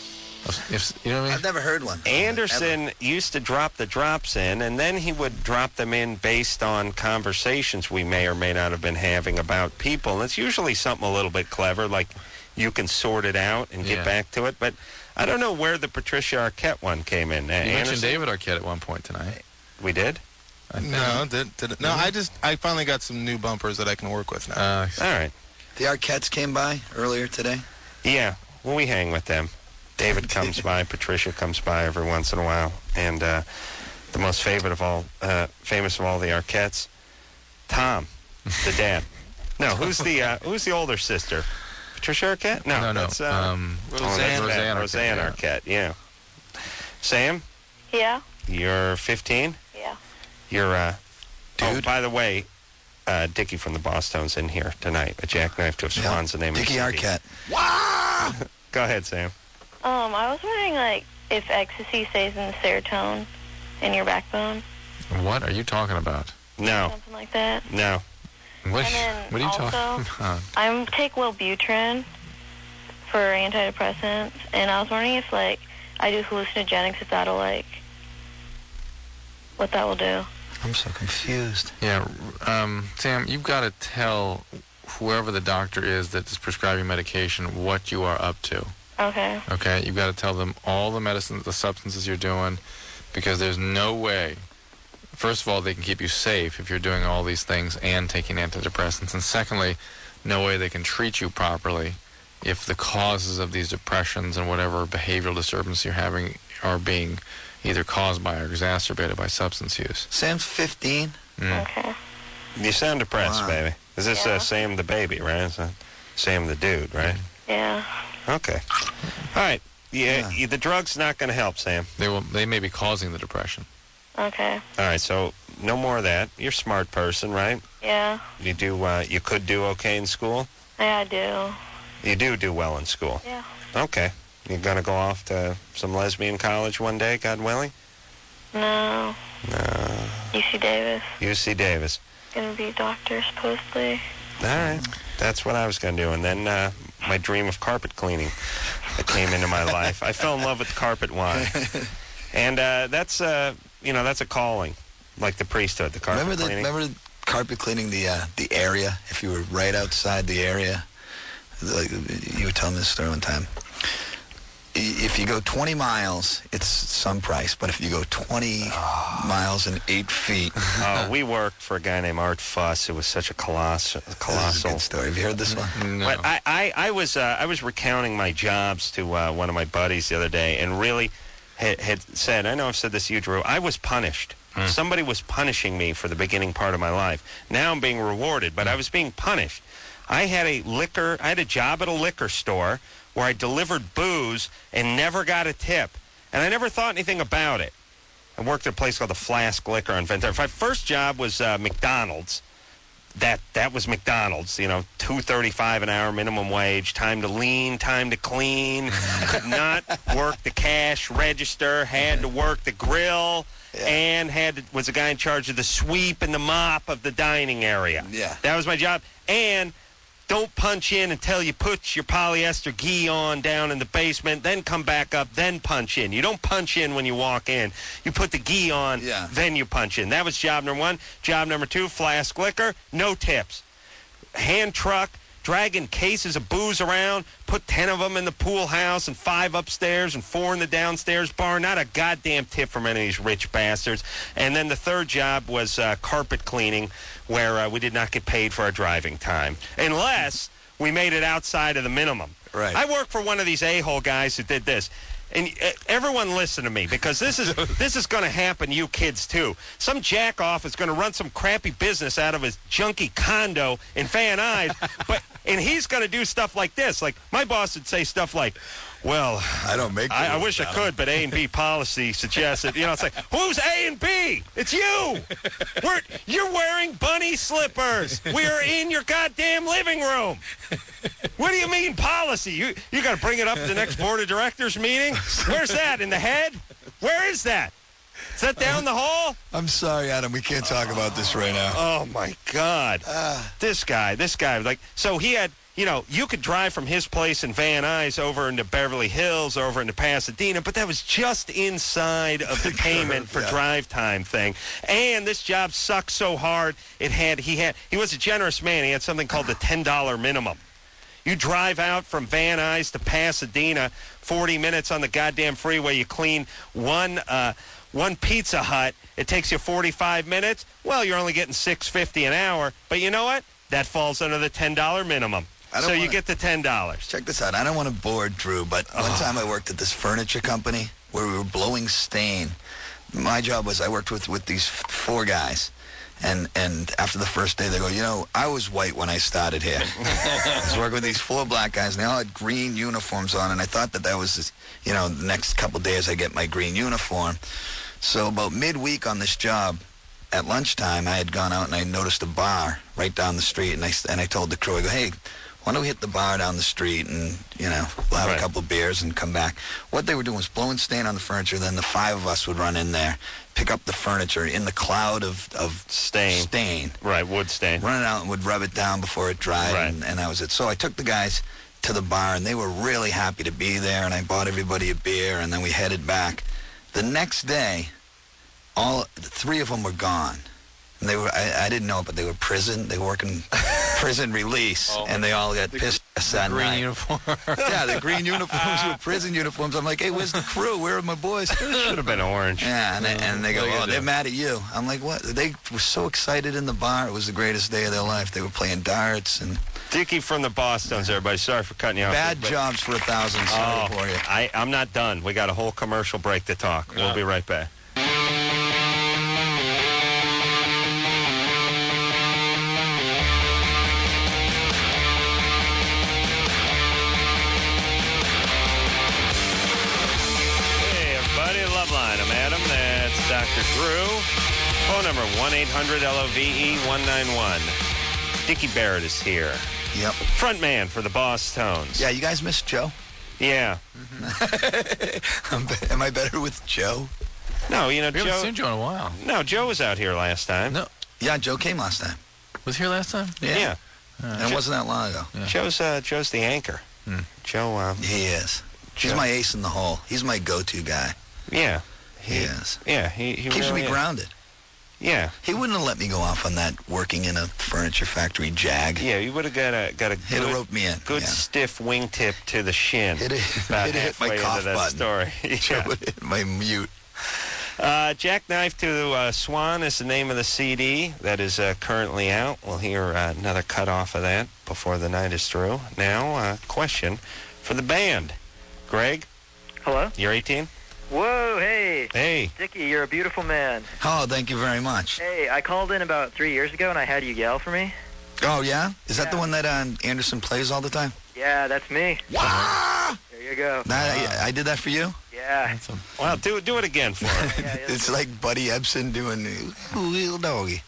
If, you know what I mean? I've never heard one. Anderson used to drop the drops in, and then he would drop them in based on conversations we may or may not have been having about people. And it's usually something a little bit clever, like you can sort it out and get Yeah. back to it. But I don't know where the Patricia Arquette one came in. Uh, You Anderson? mentioned David Arquette at one point tonight. We did? No, did, did, no. I just I finally got some new bumpers that I can work with now. Uh, All right. The Arquettes came by earlier today. Yeah, well, we hang with them. David comes by, Patricia comes by every once in a while, and uh, the most favorite of all, uh, famous of all the Arquettes, Tom, the dad. No, who's the uh, who's the older sister? Patricia Arquette? No, No, no. that's uh, Um, oh, Roseanne- that's bad. Roseanne Arquette, Roseanne yeah. Arquette. Yeah. Sam, Yeah. you're fifteen. Yeah. You're uh, oh, Dude. by the way, uh, Dickie from the Boss Tones in here tonight. A jackknife to a swan's the name Dickie of the C D. Arquette. Go ahead, Sam. Um, I was wondering, like, if ecstasy stays in the serotonin in your backbone, What are you talking about? No, something like that. no. What, And then what are you also- talking about? I take Wellbutrin for antidepressants, and I was wondering if, like, I do hallucinogenics, if that'll, like, what that will do. I'm so confused. Yeah, um, Sam, you've got to tell whoever the doctor is that is prescribing medication what you are up to. Okay. Okay, you've got to tell them all the medicines, the substances you're doing, because there's no way. First of all, they can keep you safe if you're doing all these things and taking antidepressants, and secondly, no way they can treat you properly if the causes of these depressions and whatever behavioral disturbance you're having are being either caused by or exacerbated by substance use. Sam's fifteen. Mm. Okay. You sound depressed, Wow. baby. Is this Yeah. uh, Sam the baby, right? Is that Sam the dude, right? Yeah. Okay. All right. Yeah, Yeah. y- the drug's not going to help, Sam. They will. They may be causing the depression. Okay. All right, so no more of that. You're a smart person, right? Yeah. You do. Uh, you could do okay in school. Yeah, I do. You do do well in school. Yeah. Okay. You're going to go off to some lesbian college one day, God willing? No. No. U C Davis. U C Davis. Gonna be a doctor, supposedly. All right. That's what I was going to do. And then uh, my dream of carpet cleaning that came into my life. I fell in love with carpet wine. And uh, that's, uh, you know, that's a calling, like the priesthood, the carpet Remember the cleaning. remember the carpet cleaning the uh, the area. If you were right outside the area, like you were telling me this story one time. I- If you go twenty miles, it's some price. But if you go twenty miles and eight feet, Oh, we worked for a guy named Art Fuss. It was such a colossal, this is a colossal. good story. Have you heard this one? No. But I, I, I was, uh, I was recounting my jobs to uh, one of my buddies the other day, and really had, had said, I know I've said this to you, Drew. I was punished. Hmm. Somebody was punishing me for the beginning part of my life. Now I'm being rewarded, but I was being punished. I had a liquor. I had a job at a liquor store where I delivered booze and never got a tip, and I never thought anything about it. I worked at a place called the Flask Liquor on Ventura. My first job was uh, McDonald's. That that was McDonald's. You know, two thirty-five an hour minimum wage. Time to lean, time to clean. Could not work the cash register. Had to work the grill, Yeah. and had to, was a guy in charge of the sweep and the mop of the dining area. Yeah. That was my job. And don't punch in until you put your polyester gi on down in the basement, then come back up, then punch in. You don't punch in when you walk in. You put the gi on, Yeah. then you punch in. That was job number one. Job number two, Flask Liquor, no tips. Hand truck, dragging cases of booze around, put ten of them in the pool house and five upstairs and four in the downstairs bar. Not a goddamn tip from any of these rich bastards. And then the third job was uh, carpet cleaning, where uh, we did not get paid for our driving time, unless we made it outside of the minimum. Right. I work for one of these a-hole guys who did this. And uh, everyone listen to me, because this is this is going to happen to you kids, too. Some jack-off is going to run some crappy business out of his junky condo in Van Nuys, but and he's going to do stuff like this. Like, my boss would say stuff like, Well, I don't make. I, I rules, wish I Adam. could, but A and B policy suggests that, you know, it's like, who's A and B? It's you. We're, you're wearing bunny slippers. We are in your goddamn living room. What do you mean policy? You you got to bring it up at the next board of directors meeting? Where's that? In the head? Where is that? Is that down the hall? I'm sorry, Adam. We can't talk about this right now. Oh, my God. This guy, this guy, like, so he had, you know, you could drive from his place in Van Nuys over into Beverly Hills, over into Pasadena, but that was just inside of the payment for yeah. drive time thing. And this job sucked so hard, it had, he had, he was a generous man. He had something called the ten dollar minimum. You drive out from Van Nuys to Pasadena, forty minutes on the goddamn freeway, you clean one, uh, one Pizza Hut, it takes you forty-five minutes. Well, you're only getting six fifty an hour, but you know what? That falls under the ten dollar minimum. So wanna, you get the ten dollars. Check this out. I don't want to bore Drew, but one Oh. time I worked at this furniture company where we were blowing stain. My job was I worked with, with these f- four guys. And and after the first day, they go, you know, I was white when I started here. I was working with these four black guys, and they all had green uniforms on, and I thought that that was, you know, the next couple of days I get my green uniform. So about midweek on this job, at lunchtime, I had gone out and I noticed a bar right down the street, and I, and I told the crew, I go, hey, why don't we hit the bar down the street and, you know, we'll have Right. a couple of beers and come back. What they were doing was blowing stain on the furniture, then the five of us would run in there, pick up the furniture in the cloud of, of Stain. stain, Right, wood stain. run it out and would rub it down before it dried, Right. and, and that was it. So I took the guys to the bar, and they were really happy to be there, and I bought everybody a beer, and then we headed back. The next day, all the three of them were gone. And they were, I, I didn't know it, but they were prison. They were working prison release, Oh. and they all got pissed that Green night. uniform. Yeah, the green uniforms were prison uniforms. I'm like, hey, where's the crew? Where are my boys? Should have been orange. Yeah, and they, and they go, What are you oh, gonna they're do? mad at you. I'm like, what? They were so excited in the bar. It was the greatest day of their life. They were playing darts and Dickie from the Boston's, everybody. Sorry for cutting you off. bad but- jobs for a thousand. Sorry Oh, for you. I, I'm not done. We got a whole commercial break to talk. We'll Yeah. be right back. Hey, everybody. Loveline. I'm Adam. That's Doctor Drew. Phone number one eight hundred L O V E one nine one. Dickie Barrett is here. Yep. Front man for the Boss Tones. Yeah, you guys missed Joe? Yeah. I'm be- Am I better with Joe? No, you know, We haven't Joe. seen Joe in a while. No, Joe was out here last time. No. Yeah, Joe came last time. Was he here last time? Yeah. And it wasn't that long ago. Yeah. Joe's uh, Joe's the anchor. Hmm. Joe. Uh, He is. He's Joe. my ace in the hole. He's my go-to guy. yeah. He is. Yeah. He, he Keeps really me is. grounded. Yeah. He wouldn't have let me go off on that working in a furniture factory jag. Yeah. You would have got a got a He'd have good, roped me in. good yeah. stiff wingtip to the shin. He'd about have hit my halfway cough into that button. story. Joe Yeah. would hit my mute. Uh, Jackknife to uh, Swan is the name of the C D that is uh, currently out. We'll hear uh, another cut off of that before the night is through. Now, uh, question for the band. Greg, Hello? you're eighteen? Whoa, hey. Hey. Dickie, you're a beautiful man. Oh, thank you very much. Hey, I called in about three years ago and I had you yell for me. Oh, yeah? Is that the Yeah. one that uh, Anderson plays all the time? Yeah, that's me. Wow! There you go. That, I, I did that for you? Yeah. Well, do do it again for us. yeah, yeah. It's like Buddy Ebsen doing Little Doggy.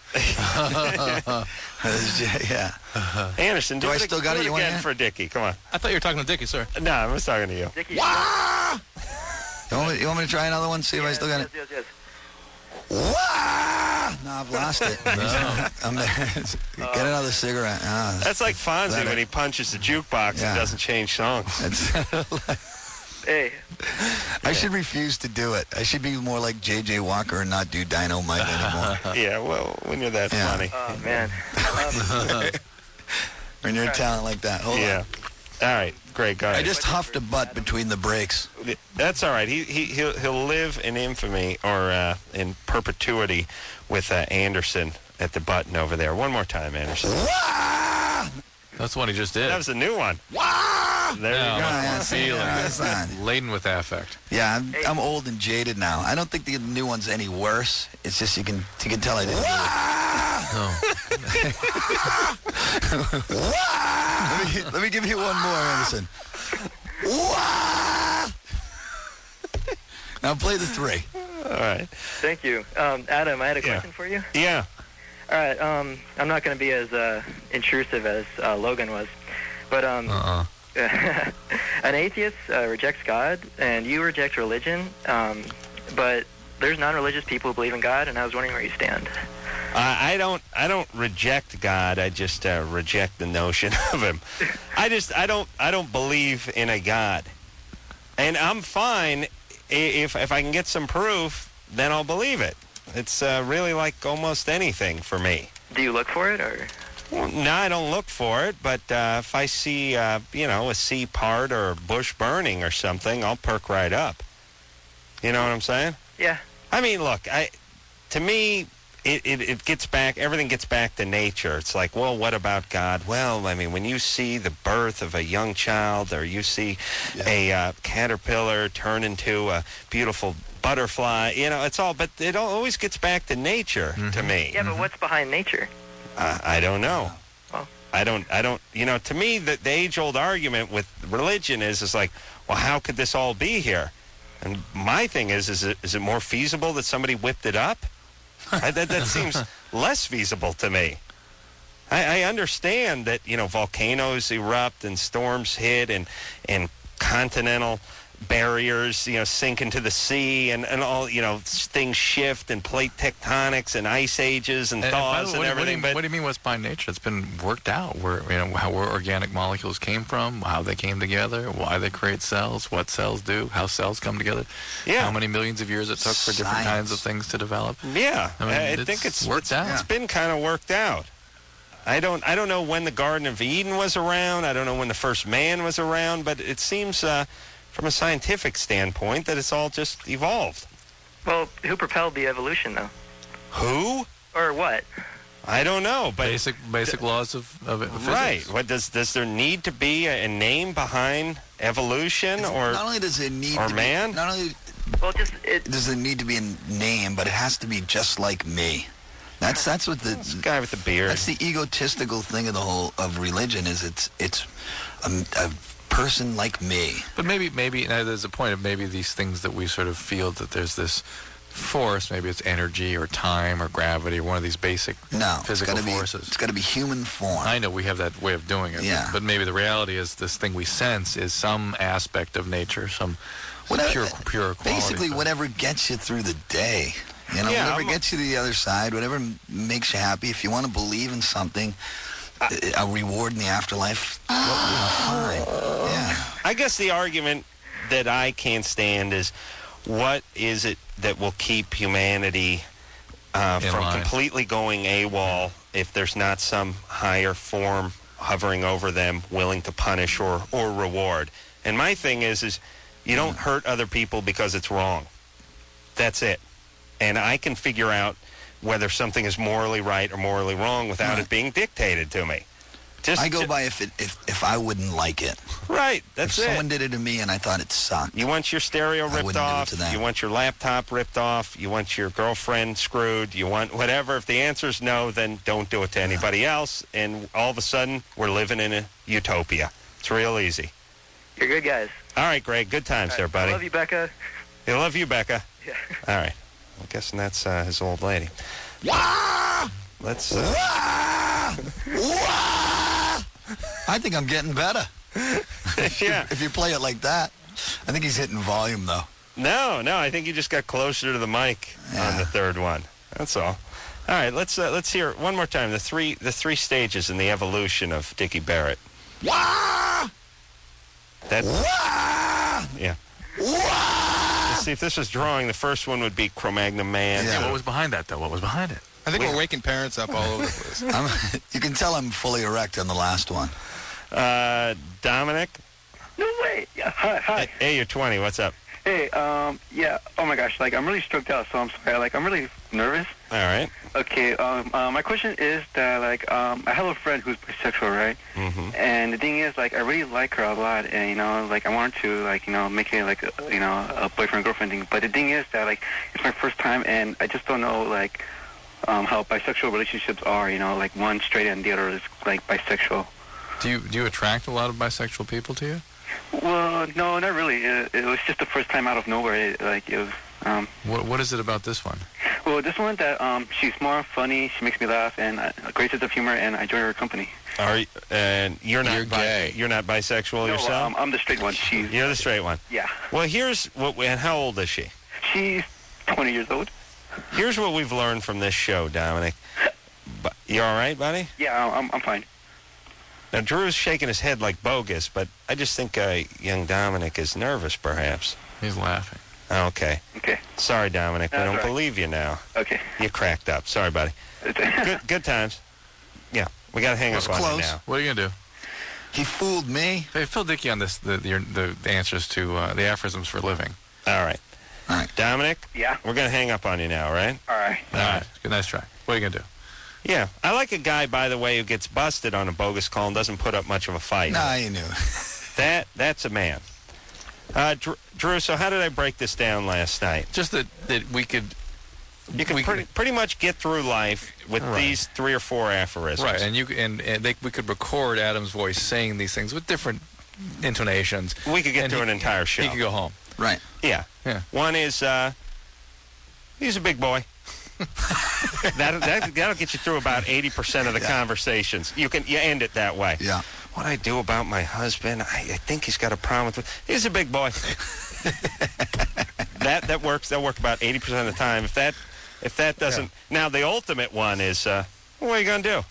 yeah. Anderson, do, Do I it, still got do it? it You want again to for Dickie. Come on. I thought you were talking to Dickie, sir. No, I was talking to you. Dickie. Wah! You want, me, you want me to try another one? See if I yes, still got yes, it? yes, yes. Wah! No, I've lost it. I'm, get another cigarette. Ah, That's like Fonzie that when it? he punches the jukebox Yeah. and doesn't change songs. that's- Hey, I should refuse to do it. I should be more like J J Walker and not do Dynamite anymore. Yeah, well, when you're that Yeah. funny. oh, man. Um, When you're a talent like that. Hold Yeah. All right, great, go on. I ahead. just huffed a butt between the breaks. That's all right. He he he'll, he'll live in infamy or uh, in perpetuity with uh, Anderson at the button over there. One more time, Anderson. Wah! That's the one he just did. That was a new one. Wah! There Yeah. you go. Yeah, Feeling yeah, it. that's not- Laden with affect. Yeah, I'm, I'm old and jaded now. I don't think the new one's any worse. It's just you can you can tell I didn't. Oh. let, me, let me give you one more, Anderson. Wah! Now play the three. All right. Thank you. Um, Adam, I had a Yeah. question for you. Yeah. All right. Um, I'm not going to be as uh, intrusive as uh, Logan was. But um, Uh-uh. an atheist uh, rejects God, and you reject religion. Um, but there's non-religious people who believe in God, and I was wondering where you stand. Uh, I don't. I don't reject God. I just uh, reject the notion of him. I just. I don't. I don't believe in a God, and I'm fine i- if if I can get some proof. Then I'll believe it. It's uh, really like almost anything for me. Do you look for it, or? Well, no, I don't look for it. But uh, if I see, uh, you know, a sea part or a bush burning or something, I'll perk right up. You know what I'm saying? Yeah. I mean, look. I. To me. It, it it gets back, everything gets back to nature. It's like, well, what about God? Well, I mean, when you see the birth of a young child, or you see yeah. a uh, caterpillar turn into a beautiful butterfly, you know, it's all, but it always gets back to nature mm-hmm. to me. Yeah, but what's behind nature? Uh, I don't know. Well. I don't, I don't, you know, to me, the, the age-old argument with religion is, is like, well, how could this all be here? And my thing is, is it, is it more feasible that somebody whipped it up? I, that, that seems less feasible to me. I, I understand that, you know, volcanoes erupt and storms hit and and continental barriers, you know, sink into the sea and, and all, you know, things shift and plate tectonics and ice ages and, and thaws and, and everything. What do, you, but what do you mean what's by nature? It's been worked out. Where, you know, how where organic molecules came from, how they came together, why they create cells, what cells do, how cells come together, yeah. how many millions of years it took for different Science. kinds of things to develop. Yeah, I, mean, I it's think it's worked it's, out. It's been kind of worked out. I don't I don't know when the Garden of Eden was around. I don't know when the first man was around, but it seems uh, from a scientific standpoint that it's all just evolved. Well, who propelled the evolution, though? Who? Or what? I don't know, but basic basic laws of, of physics. Right. What does does there need to be a, a name behind evolution, It's, or not only does it need or to man? Be, not only well, just it does it need to be a name, but it has to be just like me. That's that's what the this guy with the beard. That's the egotistical thing of the whole of religion is it's it's a, a person like me. But maybe maybe now there's a point of maybe these things that we sort of feel that there's this force, maybe it's energy or time or gravity or one of these basic no, physical it's gotta forces. Be, it's got to be human form. I know we have that way of doing it. Yeah. But, but maybe the reality is this thing we sense is some aspect of nature, some, some whatever, pure pure quality. Basically, whatever gets you through the day. You know, yeah, whatever I'm, gets you to the other side, whatever makes you happy. If you want to believe in something, I, a reward in the afterlife, fine. Yeah. I guess the argument that I can't stand is, what is it that will keep humanity uh, from line. completely going AWOL if there's not some higher form hovering over them, willing to punish or, or reward? And my thing is, is you don't hurt other people because it's wrong. That's it. And I can figure out whether something is morally right or morally wrong without right. it being dictated to me. Just, I go ju- by if it if, if I wouldn't like it. Right, that's if it. someone did it to me and I thought it sucked. You want your stereo I ripped wouldn't do it off, to them. you want your laptop ripped off, you want your girlfriend screwed, you want whatever. If the answer is no, then don't do it to anybody else. And all of a sudden, we're living in a utopia. It's real easy. You're good guys. All right, Greg. Good times All right. there, buddy. I love you, Becca. I love you, Becca. Yeah. All right. I'm guessing that's uh, his old lady. Wah! Let's... Uh... Wah! Wah! I think I'm getting better. Yeah. If you play it like that. I think he's hitting volume, though. No, no. I think you just got closer to the mic Yeah. on the third one. That's all. All right. Let's uh, let's hear it one more time. The three the three stages in the evolution of Dickie Barrett. Wah! That. Wah! Yeah. Wah! Let's see if this was drawing. The first one would be Cro-Magnon Man. Yeah. What was behind that, though? What was behind it? I think Wait. we're waking parents up all over the place. I'm, you can tell I'm fully erect on the last one. Uh, Dominic. No way. Yeah. Hi. Hi. Hey, you're twenty. What's up? Hey. Um. Yeah. Oh my gosh. Like I'm really stroked out, so I'm sorry. Like I'm really nervous. All right. Okay. Um. Uh, my question is that like um I have a friend who's bisexual, right? Mm-hmm. And the thing is like I really like her a lot, and you know like I wanted to like you know make it like a, you know a boyfriend girlfriend thing. But the thing is that like it's my first time, and I just don't know like um how bisexual relationships are. You know, like one straight and the other is like bisexual. Do you do you attract a lot of bisexual people to you? Well, no, not really. It, it was just the first time out of nowhere. It, like it was. Um, What What is it about this one? well, this one that um, she's more funny. She makes me laugh, and uh, a great sense of humor, and I enjoy her company. Are you, and you're not You're bi- gay. You're not bisexual No, yourself. um, I'm the straight one. She's You're the straight one. yeah. Well, here's what. We, and how old is she? She's twenty years old. Here's what we've learned from this show, Dominic. Bu- You all right, buddy? Yeah, I'm I'm fine. Now, Drew's shaking his head like bogus, but I just think uh, young Dominic is nervous, perhaps. He's laughing. Okay. Okay. Sorry, Dominic. We That's don't all right. believe you now. Okay. You cracked up. Sorry, buddy. Good, good times. Yeah, we got to hang Was up on you close. now. What are you gonna do? He fooled me. Hey, Phil Dickey on this. The the, the, the answers to uh, the aphorisms for a living. All right. All right. Dominic, Yeah. we're going to hang up on you now, right? All right. All right. Good. Nice try. What are you gonna do? Yeah. I like a guy, by the way, who gets busted on a bogus call and doesn't put up much of a fight. Nah, you knew. That That's a man. Uh, Dr- Drew, so how did I break this down last night? Just that that we could. You can we pretty, pretty much get through life with Right. these three or four aphorisms. Right, and you and, and they, we could record Adam's voice saying these things with different intonations. We could get and through he- an entire show. He could go home. Right. Yeah. Yeah. One is, uh, he's a big boy. that, that, that'll get you through about eighty percent of the Yeah. conversations. You can you end it that way. Yeah. What I do about my husband, I, I think he's got a problem with it. He's a big boy. that that works. That'll work about eighty percent of the time. If that if that doesn't, now the ultimate one is, uh, what are you gonna do?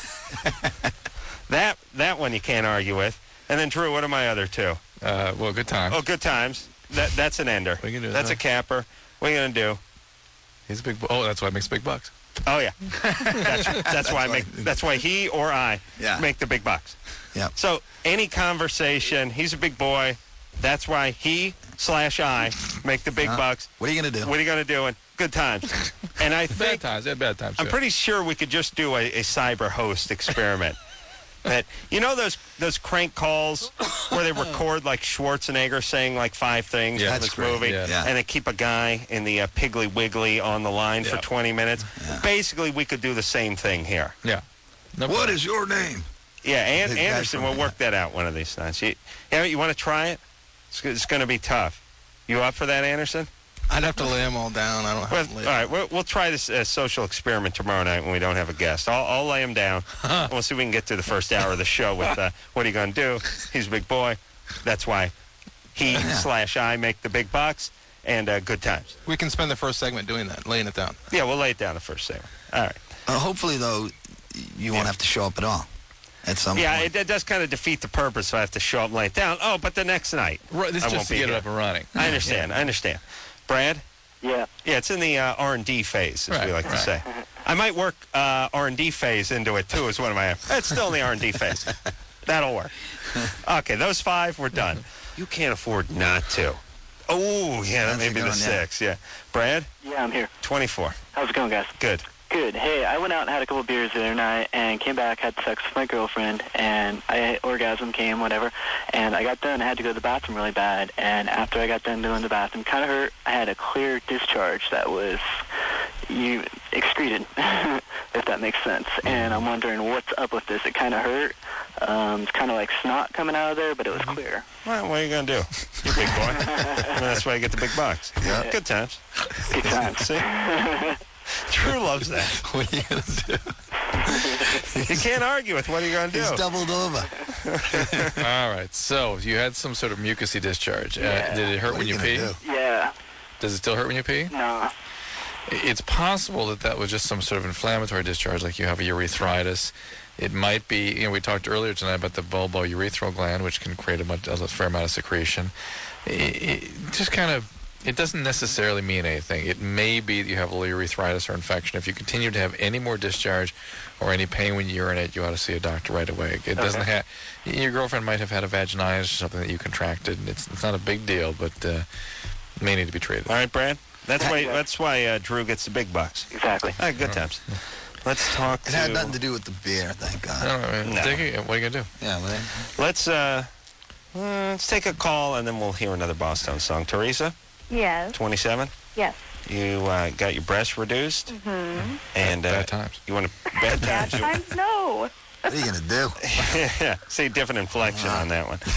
that that one you can't argue with. And then Drew, what are my other two? Uh, well, good time. Oh, good times. That that's an ender. What are you gonna do with That's that? a capper. What are you gonna do? He's a big. Bo- oh, that's why he makes big bucks. Oh yeah, that's, that's why I make. That's why he or I Yeah. make the big bucks. Yeah. So any conversation, he's a big boy. That's why he slash I make the big Yeah. bucks. What are you gonna do? What are you gonna do? And good times. And I Bad think times. Yeah, bad times. I'm too. pretty sure we could just do a, a cyber host experiment. That you know those those crank calls where they record like Schwarzenegger saying like five things Yeah, from that's this great. movie, Yeah. Yeah. and they keep a guy in the uh, Piggly Wiggly on the line for Yeah. twenty minutes. Basically, we could do the same thing here. Yeah. No What problem. is your name? Yeah, and Big guy Anderson from- will work that out one of these times. You, yeah, you want to try it? It's, it's going to be tough. You up for that, Anderson? I'd have to lay them all down. I don't Well, have to all lay right, we'll, we'll try this uh, social experiment tomorrow night when we don't have a guest. I'll, I'll lay him down. and we'll see if we can get through the first hour of the show with uh, what are you going to do? He's a big boy. That's why he slash I make the big bucks and uh, good times. We can spend the first segment doing that, laying it down. Yeah, we'll lay it down the first segment. All right. Uh, hopefully, though, you won't have to show up at all at some Yeah, point. it, it does kind of defeat the purpose if I have to show up and lay it down. Oh, but the next night. Right, this I is won't just to be get it here. up and running. I understand. I understand. Brad? Yeah. Yeah, it's in the uh, R and D phase, as we Right, like to right. say. I might work uh, R and D phase into it, too, is one of my... It's still in the R and D phase. That'll work. Okay, those five, we're done. You can't afford not to. Oh, yeah, that That's may a be good the one, yeah. six, yeah. Brad? Yeah, I'm here. twenty-four. How's it going, guys? Good. Good. Hey, I went out and had a couple of beers the other night and came back, had sex with my girlfriend, and I orgasm came, whatever. And I got done. I had to go to the bathroom really bad. And after I got done doing the bathroom, kind of hurt. I had a clear discharge that was you excreted, if that makes sense. And I'm wondering what's up with this. It kind of hurt. Um, it's kind of like snot coming out of there, but it was clear. Well, what are you going to do? You're a big boy. I mean, that's why you get the big bucks. Yeah. Good times. Good times. See? Drew loves that. What are you going to do? You can't argue with what are you going to do. He's doubled over. All right. So you had some sort of mucusy discharge. Yeah. Uh, did it hurt What when are you you pee? gonna do? Yeah. Does it still hurt when you pee? No. It's possible that that was just some sort of inflammatory discharge, like you have a urethritis. It might be, you know, we talked earlier tonight about the bulbourethral gland, which can create a, much, a fair amount of secretion. It, it just kind of, it doesn't necessarily mean anything. It may be that you have a little urethritis or infection. If you continue to have any more discharge or any pain when you urinate, you ought to see a doctor right away. It doesn't Okay. have, your girlfriend might have had a vaginitis or something that you contracted. It's, it's not a big deal, but uh, it may need to be treated. All right, Brad. That's why. That's why uh, Drew gets the big bucks. Exactly. All right, good times. Let's talk It to. had nothing to do with the beer, thank I God. don't know, man. No. Dickie, what are you going to do? Yeah, well, Let's uh, uh, let's take a call and then we'll hear another Boston song. Teresa, Yes. twenty-seven. Yes. You uh, got your breasts reduced, Mm-hmm. and uh, Bad times. you want to bad Bad times. You- times? No. What are you going to do? Yeah, see, different inflection on that one.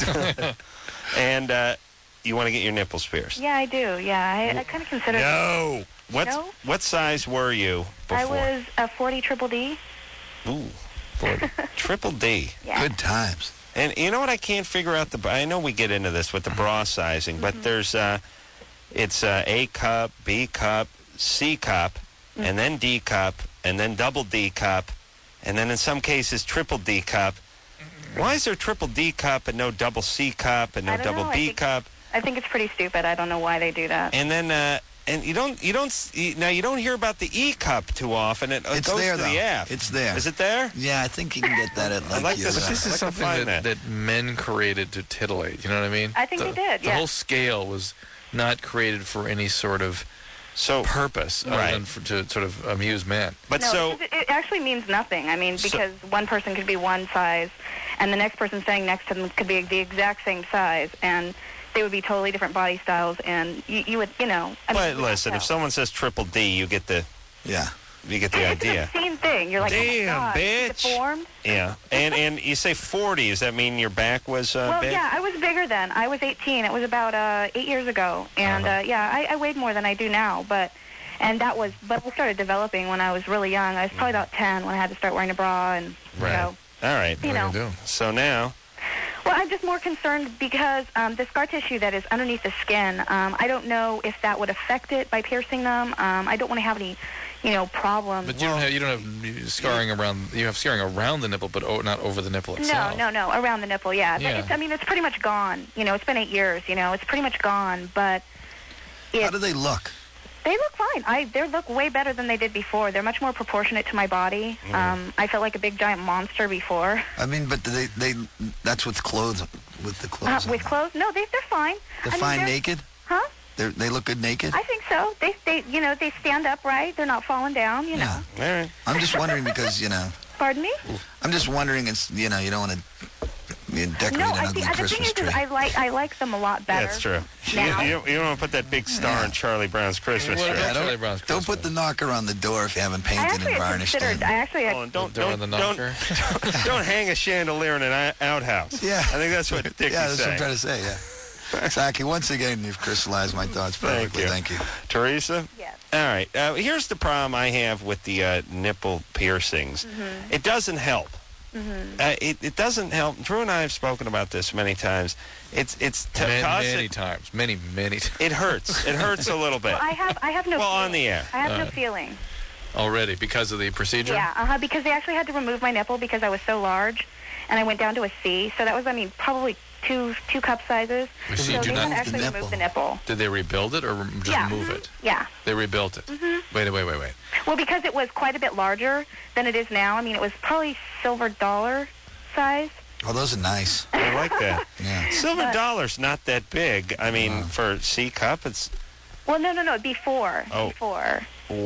And uh, you want to get your nipples pierced? Yeah, I do. Yeah, I, I kind of consider. No. What No? what size were you before? I was a forty triple D. Ooh, forty. Triple D. Yeah. Good times. And you know what? I can't figure out the. I know we get into this with the bra sizing, Mm-hmm. but there's uh, it's uh, A cup, B cup, C cup, Mm-hmm. and then D cup, and then double D cup, and then in some cases triple D cup. Why is there triple D cup and no double C cup and no I don't double know. I B think- cup? I think it's pretty stupid. I don't know why they do that. And then uh, and you don't you don't s- you- now you don't hear about the E cup too often. It, it It's goes there, to though. the F. It's there. Is it there? Yeah, I think you can get that at like, I like your, this. uh, But this I'd is like to something find that, that. that men created to titillate. You know what I mean? I think the, they did, The yeah. whole scale was not created for any sort of so purpose other right. than for, to sort of amuse men. But no, so because it, it actually means nothing. I mean, So- because one person could be one size, and the next person standing next to them could be the exact same size, and they would be totally different body styles, and you, you would, you know. I mean, but you would listen, if know. someone says triple D, you get the yeah. you get the It's an idea. obscene thing. You're like, Damn, oh my God, bitch. deformed. Yeah, and and you say forty. Does that mean your back was uh, Well, big? yeah, I was bigger then. I was eighteen. It was about uh, eight years ago, and Uh-huh. uh, yeah, I, I weighed more than I do now. But and that was, but I started developing when I was really young. I was probably about ten when I had to start wearing a bra, and Right. you know. All right. You know. do? So now, Well, I'm just more concerned because um, the scar tissue that is underneath the skin, um, I don't know if that would affect it by piercing them. Um, I don't want to have any, you know, problems. But you don't have you don't have scarring around. You have scarring around the nipple, but oh, not over the nipple itself. No, no, no, around the nipple, yeah. But Yeah. It's, I mean, it's pretty much gone. You know, it's been eight years. You know, it's pretty much gone. But it, How do they look? they look fine. I they look way better than they did before. They're much more proportionate to my body. Mm. Um, I felt like a big giant monster before. I mean, but they, they that's with clothes, with the Uh, clothes. on. with clothes, no, they they're fine. They're I mean, fine they're- naked? Huh? They're, they look good naked? I think so. They they you know they stand upright. They're not falling down. You know. all right. I'm just wondering because, you know, Pardon me? I'm just wondering, it's, you know, you don't want to decorate No, an I ugly think the thing Christmas is, is tree. I like I like them a lot better. That's true. You, Now. you, you don't want to put that big star in Charlie Brown's Christmas What tree. about Yeah, Charlie Brown's Don't put the knocker on the door if you haven't I painted actually and had varnished considered. it. I actually had. Oh, and don't The door don't, on the don't, knocker. don't don't hang a chandelier in an out- outhouse. Yeah. I think that's what Dickie's Yeah, that's what saying. I'm trying to say, yeah. Exactly. Once again, you've crystallized my thoughts Thank perfectly. you. Thank you. Teresa? Yes. All right. Uh, here's the problem I have with the uh, nipple piercings. Mm-hmm. It doesn't help. Mm-hmm. Uh, it, it doesn't help. Drew and I have spoken about this many times. It's it's to many, cause many it, times, many, many times it hurts. It hurts a little bit. Well, I have I have no. Well, feeling. on the air. I have no Uh, feeling. already because of the procedure. Yeah, uh-huh, because they actually had to remove my nipple because I was so large, and I went down to a C. So that was, I mean, probably two two cup sizes. You see, so do they not- had to actually the remove the nipple. Did they rebuild it or rem- just Yeah. move Mhm. it? Yeah. They rebuilt it. Mhm. Wait, wait, wait, wait. Well, because it was quite a bit larger than it is now. I mean, it was probably silver dollar size. Oh, those are nice. I like that. Yeah. Silver But- dollar's not that big. I mean, for C cup, it's Well, no, no, no, before. Oh. Before.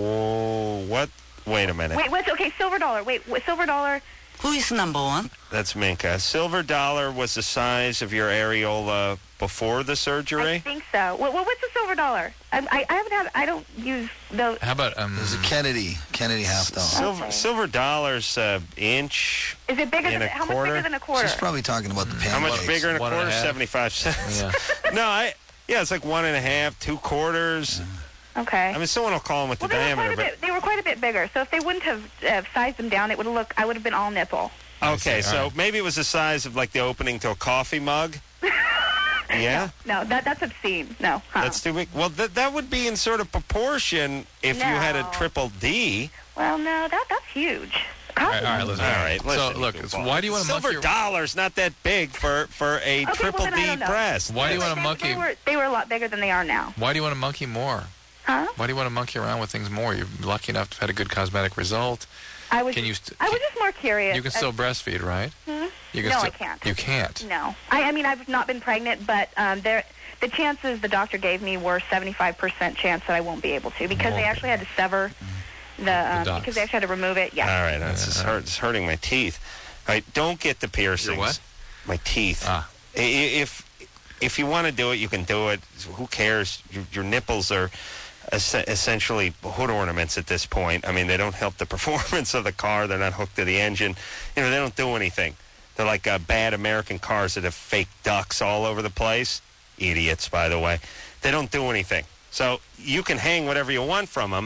oh, what? Wait a minute. Wait, what's okay? Silver dollar. Wait, what, silver dollar. Who is number one? That's Minka. Silver dollar was the size of your areola before the I surgery. think so. Well, well, what's the silver dollar? I, I, I haven't had. I don't use those. How about um? There's a Kennedy, Kennedy half dollar. Silver Okay. silver dollars uh, inch. Is it bigger in than a how much quarter? bigger than a quarter? She's probably talking about the pancakes. How much bigger in a One and a quarter? half. Seventy-five cents. Yeah. No, I. Yeah, it's like one and a half, two quarters. Okay. I mean, someone will call them with well, the they were quite diameter, a but bit. They were quite a bit bigger. So if they wouldn't have uh, sized them down, it would have looked. I would have been all nipple. okay. see. So All right. maybe it was the size of like the opening to a coffee mug. Yeah, No, that that's obscene. No. Huh. that's too big. Well, that that would be in sort of proportion if you had a No. triple D. Well, no, that that's huge. All right, all right, listen. All right, So listen, look, you so goofball. why do you want to silver monkey? dollar's not that big for for a Okay, triple well, then I D don't know. breast? Why do you want to They- monkey? They were they were a lot bigger than they are now. Why do you want to monkey more? Huh? Why do you want to monkey around with things more? You're lucky enough to have had a good cosmetic result. I was. Can you? St- I was just more curious. you can still breastfeed, right? Hmm? You can No, still, I can't. You can't. No, I, I mean I've not been pregnant, but um, there the chances the doctor gave me were seventy-five percent chance that I won't be able to because they Won't actually had to sever the um, ducts. because they actually had to remove it. Yeah. All right, that's just hurt, it's hurting my teeth. All right, don't get the piercings. Your what? My teeth. Ah. I- i- If if you want to do it, you can do it. Who cares? Your, your nipples are es- essentially hood ornaments at this point. I mean, they don't help the performance of the car. They're not hooked to the engine. You know, they don't do anything. They're like uh, bad American cars that have fake ducks all over the place. Idiots, by the way. They don't do anything. So you can hang whatever you want from them,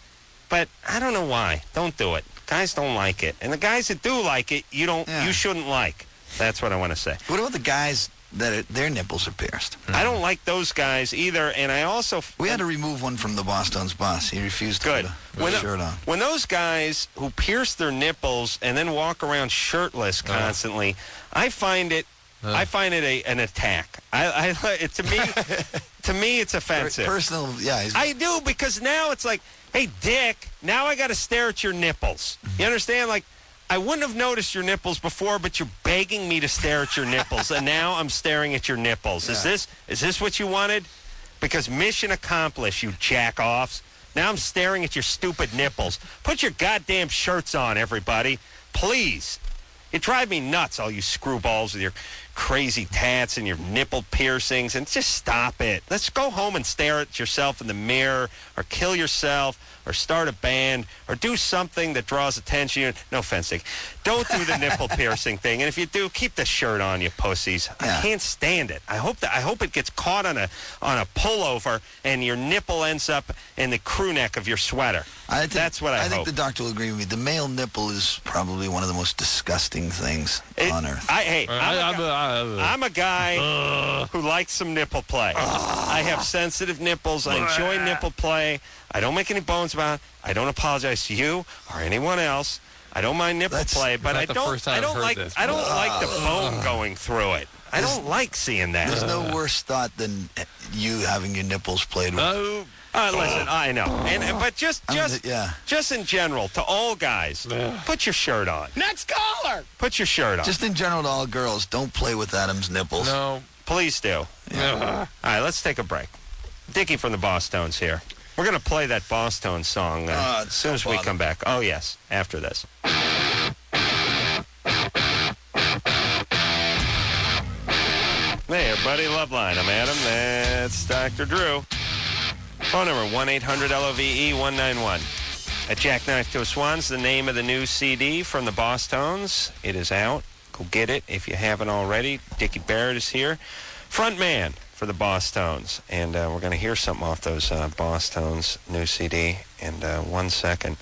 but I don't know why. Don't do it. Guys don't like it. And the guys that do like it, you don't. Yeah. You shouldn't like. That's what I want to say. What about the guys that are, their nipples are pierced? I don't like those guys either, and I also... We had to remove one from the Boston's bus. He refused to Good. put a When, shirt on. when those guys who pierce their nipples and then walk around shirtless Uh-huh. constantly, I find it... I find it a, an attack. I, I it, to me, to me, it's offensive. Personal, yeah. He's, I do, because now it's like, hey, Dick, now I got to stare at your nipples. You understand? Like, I wouldn't have noticed your nipples before, but you're begging me to stare at your nipples, and now I'm staring at your nipples. Is Yeah. this is this what you wanted? Because mission accomplished, you jack-offs. Now I'm staring at your stupid nipples. Put your goddamn shirts on, everybody. Please. You drive me nuts, all you screwballs with your crazy tats and your nipple piercings, and just stop it. Let's go home and stare at yourself in the mirror, or kill yourself, or start a band, or do something that draws attention. No offense, Dick. Don't do the nipple piercing thing, and if you do, keep the shirt on, you pussies. Yeah. I can't stand it. I hope that I hope it gets caught on a on a pullover, and your nipple ends up in the crew neck of your sweater. I think, That's what I, I hope. think the doctor will agree with me. The male nipple is probably one of the most disgusting things It- on earth. I, hey, Uh, I'm, a I'm, guy, uh, I'm a guy who likes some nipple play. I have sensitive nipples. I enjoy nipple play. I don't make any bones about it. I don't apologize to you or anyone else. I don't mind nipple That's play, but not I the don't. first time I I've don't heard like. this. I don't like the bone going through it. I don't like seeing that. There's no worse thought than you having your nipples played with. Oh, Uh, listen, I know, and and- but just I mean, just yeah. just in general, to all guys, put your shirt on. next caller. Put your shirt on. Just in general to all girls, don't play with Adam's nipples. No. Please do. All right, let's take a break. Dickie from the Bosstones here. We're going to play that Bosstones song uh, Oh, as it's soon so as we fun. come back. Oh, yes, after this. Hey, everybody, Loveline. I'm Adam. That's Doctor Drew. Phone number one eight hundred L O V E one nine one. A Jackknife to a Swan's the name of the new C D from the Bosstones. It is out. Go get it if you haven't already. Dickie Barrett is here. Front man for the Bosstones. And uh, we're going to hear something off those uh, Bosstones new C D in uh, one second.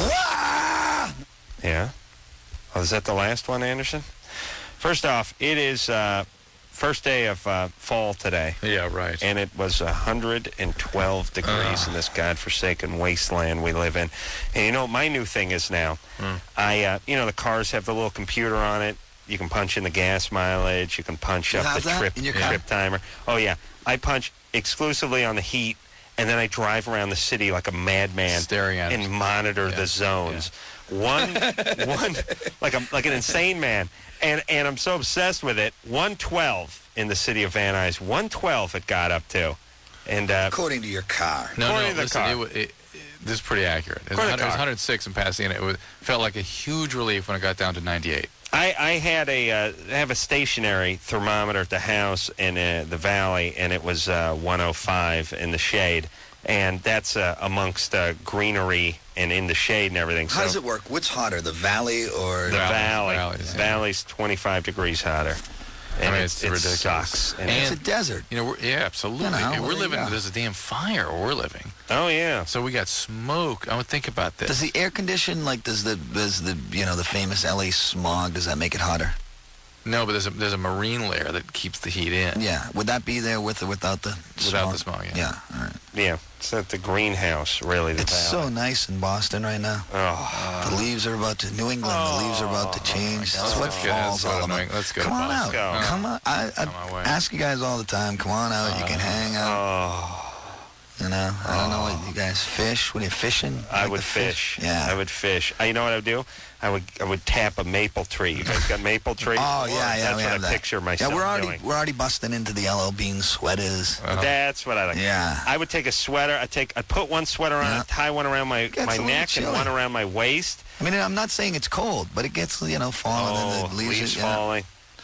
Yeah? Oh, is that the last one, Anderson? First off, it is uh, first day of uh, fall today. Yeah, right. And it was one hundred twelve degrees in this godforsaken wasteland we live in. And you know, my new thing is now, Mm. I, uh, you know, the cars have the little computer on it. You can punch in the gas mileage. You can punch You up have the that trip in your car? trip timer. Oh, yeah. I punch exclusively on the heat, and then I drive around the city like a madman. Staring at and it. monitor Yeah, the zones. One, one, like a like an insane man, and and I'm so obsessed with it. one twelve in the city of Van Nuys. one twelve it got up to, and uh, According to your car. No, According no, to the listen, car. it, wa- it, it, this is pretty accurate. It was, According to the it was car. one hundred six in Pasadena. It was, felt like a huge relief when it got down to ninety-eight. I, I had a uh, have a stationary thermometer at the house in uh, the valley, and it was uh, one oh five in the shade, and that's uh, amongst uh, greenery and in the shade and everything. How so does it work? What's hotter, the valley or... the valley, Valley, yeah. valley's twenty-five degrees hotter, and I mean, it, it's it ridiculous. sucks. And It's And- a desert. You know, we're, yeah, absolutely. You know, And well, we're there you living. go. There's a damn fire where we're living. oh yeah, So we got smoke. I would think about this. Does the air condition, like, does the, does the, you know, the famous L A smog, does that make it hotter? No, but there's a there's a marine layer that keeps the heat in. Yeah. Would that be there with or without the Without smog? the smog, yeah. Yeah, all right. yeah. It's at the greenhouse, really. The It's valley. so nice in Boston right now. Oh, The leaves are about to, New England, the leaves are about to change. God. That's what Let's go- let's fall's go to all New about. England. Let's go to Come on Boston. out. Let's go. Come on. I, I On my way. ask you guys all the time. Come on out. You can hang out. oh. You know, I don't know what you guys fish. When you're fishing, I like would to fish. Yeah. I would fish. I, you know what I would do? I would I would tap a maple tree. You guys got maple trees? Oh yeah, yeah, That's we what have I that. picture myself Yeah, we're already doing. we're already busting into the L L Bean sweaters. Uh-huh. That's what I like. Yeah. I would take a sweater. I take. I put one sweater on. Yeah. I'd tie one around my Gets my a little neck and chilly. one around my waist. I mean, I'm not saying it's cold, but it gets you know falling Oh, and the leaves, leaves are- yeah. falling.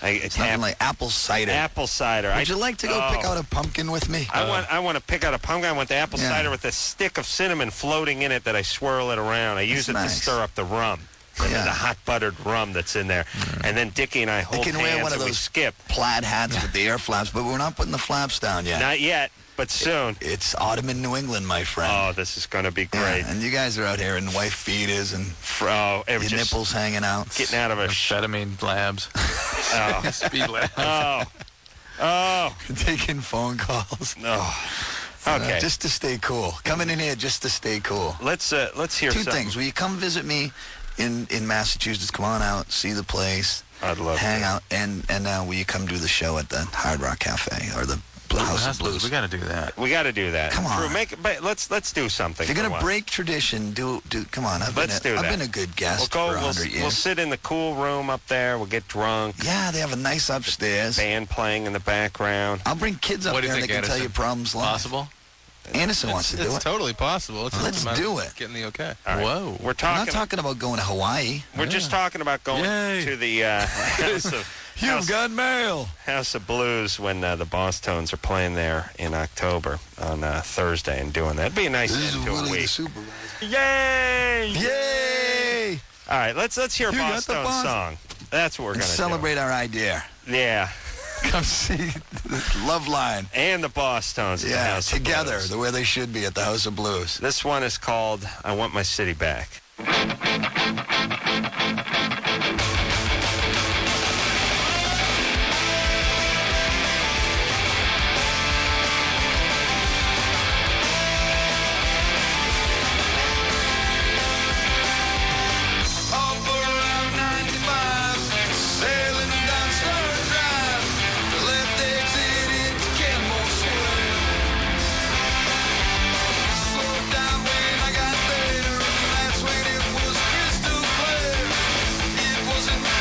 I, It's nothing like apple cider. apple cider. Would I, you like to go oh. pick out a pumpkin with me? I want I want to pick out a pumpkin. I want the apple Yeah. cider with a stick of cinnamon floating in it that I swirl it around. I use That's it nice. to stir up the rum. The, Yeah. the hot buttered rum that's in there. And then Dickie and I They hold can hands wear one of and we those skip. plaid hats with the air flaps, but we're not putting the flaps down yet. Not yet, but soon. It's autumn in New England, my friend. Oh, this is going to be great. Yeah, and you guys are out here in wife beaters and Oh, it your was just nipples hanging out. getting out of a sh- Amphetamine labs. oh. Speed labs. oh. Oh. Taking phone calls. No. Uh, Okay. just to stay cool. Coming in here just to stay cool. Let's uh, let's hear Two something. things. Will you come visit me in, in Massachusetts? Come on out, see the place, I'd love hang to. out, and and uh, will you come do the show at the Hard Rock Cafe or the Blue House of Blues? We got to do that. We got to do that. Come on. Drew, make, but let's let's do something. If you're for a gonna while. break tradition, do do. Come on, I've Let's been do a, that. I've been a good guest We'll for go. a We'll, hundred we'll years. sit in the cool room up there. We'll get drunk. Yeah, they have a nice upstairs. Band playing in the background. I'll bring kids up What do there you and they think, can tell you Anderson? problems live. Possible? Anderson It's, wants to do it's it. totally possible. It's just Let's a matter do of it. Getting the okay. All right. Whoa. We're We're talking. not talking about going to Hawaii. We're just talking about going Yay. to the uh, House of House, got mail. House of Blues when uh, the Boss Tones are playing there in October on uh, Thursday and doing that. It'd be a nice This is end to a Willie the week. supervisor. Yay! Yay! All right, let's let's hear a You got Boss the Tones Boss- song. That's what we're And gonna celebrate our idea. do. Yeah, Come see the Love Line. and the Boss Tones. at the Yeah, House of together, Blues. the way they should be at the House of Blues. This one is called "I Want My City Back." Up around ninety-five, sailing down Star Drive, left exit into Kenmore Square. Slowed down when I got there, and that's when it was crystal clear. It wasn't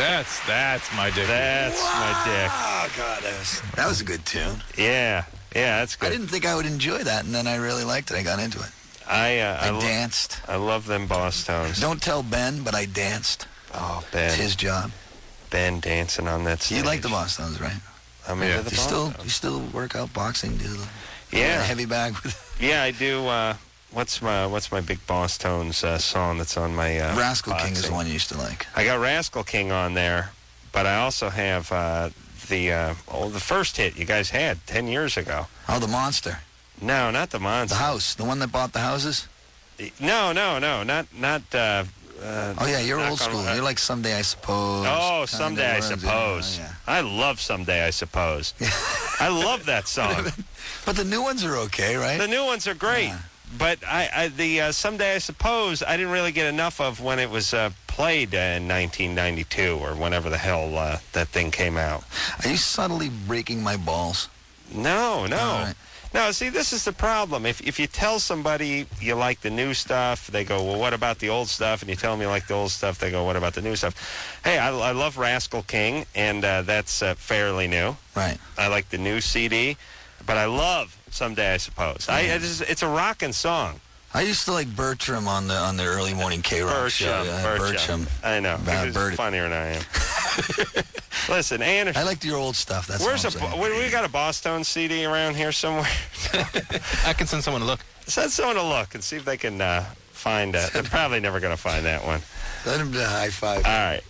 That's that's my dick. That's my dick. Oh, God, that was, that was a good tune. Yeah, yeah, that's good. I didn't think I would enjoy that, and then I really liked it. I got into it. I uh, I, I lo- danced. I love them boss tones. Don't tell Ben, but I danced. Oh, Ben. It's his job. Ben dancing on that stage. You like the boss tones, right? I'm into Yeah. the You boss still tones. you still work out boxing? Do the Yeah. heavy bag with Yeah, I do. Uh, what's my What's my big boss tones uh, song that's on my uh, Rascal King is boxing? the one you used to like. I got Rascal King on there, but I also have uh, the uh, oh the first hit you guys had ten years ago. Oh, the monster. No, not the monster. The house. The one that bought the houses? No, no, no, not not. Uh, uh, Oh, yeah, you're Knock old on school. Wood. You're like Someday I Suppose. Oh, kinda Someday I words, yeah. Suppose. Oh, yeah. I love Someday I Suppose. I love that song. But the new ones are okay, right? The new ones are great, Yeah. but I, I the uh, Someday I Suppose I didn't really get enough of when it was uh, played uh, in nineteen ninety-two or whenever the hell uh, that thing came out. Are you subtly breaking my balls? No, no. All right. No, see, this is the problem. If if you tell somebody you like the new stuff, they go, well, what about the old stuff? And you tell them you like the old stuff, they go, what about the new stuff? Hey, I, I love Rascal King, and uh, that's uh, fairly new. Right. I like the new C D, but I love Someday I Suppose. I, I just, it's a rocking song. I used to like Bertram on the on the early morning K Rock show. Bertram, Yeah, Bertram. I know. Bad He's Bert. funnier than I am. Listen, Anderson. I liked your old stuff. That's Where's what a I'm saying. we, we got a Boss Tone C D around here somewhere? I can send someone a look. Send someone a look and see if they can uh, find it. They're probably never going to find that one. Send him to high five. All right.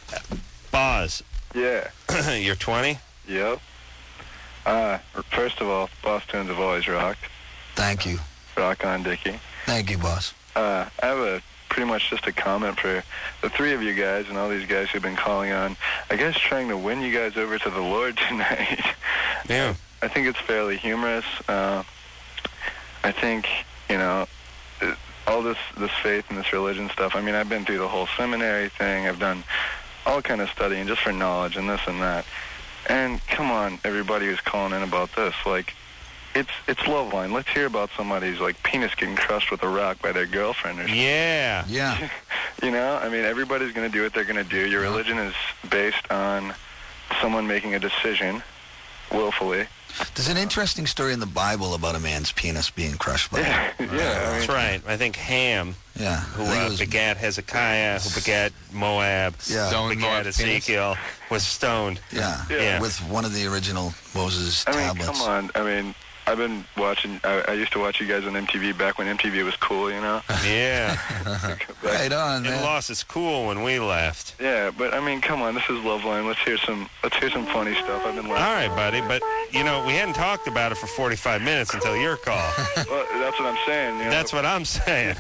Boz, Yeah. you're twenty? Yep. Uh, first of all, Boss Tunes have always rocked. Thank you. Rock on, Dickie. Thank you, boss. Uh, I have a pretty much just a comment for the three of you guys and all these guys who've been calling on. I guess trying to win you guys over to the Lord tonight. Yeah. I think it's fairly humorous. Uh, I think, you know, it- all this, this faith and this religion stuff, I mean, I've been through the whole seminary thing. I've done all kind of studying just for knowledge and this and that. And come on, everybody who's calling in about this, like, it's it's Loveline. Let's hear about somebody's, like, penis getting crushed with a rock by their girlfriend or something. Yeah. Yeah. You know, I mean, everybody's going to do what they're going to do. Your religion is based on someone making a decision willfully. There's an interesting story in the Bible about a man's penis being crushed by. Yeah, yeah. I That's mean, right. I think Ham, Yeah. who I think it uh, was- begat Hezekiah, who begat Moab, Yeah. who Stoned begat Moab's penis. Ezekiel, was stoned. Yeah. Yeah. With one of the original Moses I mean, tablets. come on. I mean, I've been watching, I, I used to watch you guys on M T V back when M T V was cool, you know? Yeah. Right on, It man. lost its cool when we left. Yeah, but I mean, come on, this is Loveline. Let's hear some, let's hear some funny stuff. I've been All laughing. right, buddy, but, you know, we hadn't talked about it for forty-five minutes until your call. Well, that's what I'm saying. You know? That's what I'm saying.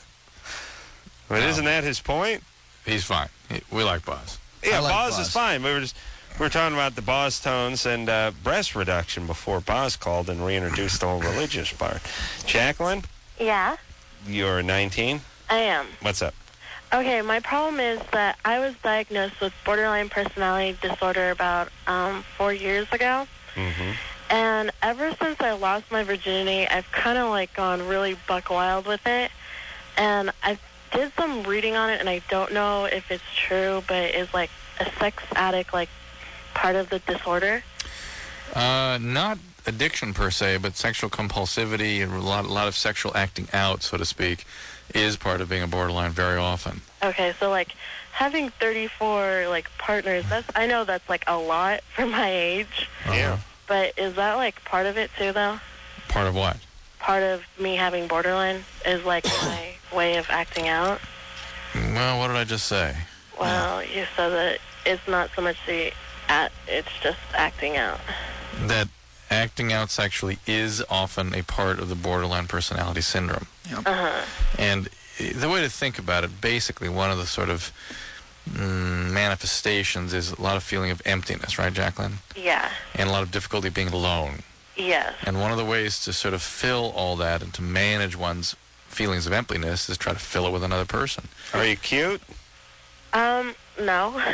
But isn't that his point? He's fine. He, we like Boz. Yeah, I like Boz Boz. is fine. We were just we were talking about the Boz tones and uh, breast reduction before Boz called and reintroduced the whole religious part. Jacqueline, Yeah, you're nineteen. I am. What's up? Okay, my problem is that I was diagnosed with borderline personality disorder about um, four years ago. Mm-hmm. And ever since I lost my virginity, I've kind of like gone really buck wild with it. And I did some reading on it, and I don't know if it's true, but is like a sex addict like part of the disorder? Uh, not addiction per se, but sexual compulsivity and a lot, a lot of sexual acting out, so to speak, is part of being a borderline very often. Okay, so like having thirty-four like partners, that's I know that's like a lot for my age. Yeah. But is that like part of it too, though? Part of what? Part of me having borderline is like my way of acting out. Well, what did I just say? Well, you said that it's not so much the at, it's just acting out. That acting out sexually is often a part of the borderline personality syndrome. Uh-huh. And the way to think about it, basically, one of the sort of mm, manifestations is a lot of feeling of emptiness, right, Jacqueline? Yeah. And a lot of difficulty being alone. Yes. And one of the ways to sort of fill all that and to manage one's feelings of emptiness is try to fill it with another person. Are you cute? Um, no.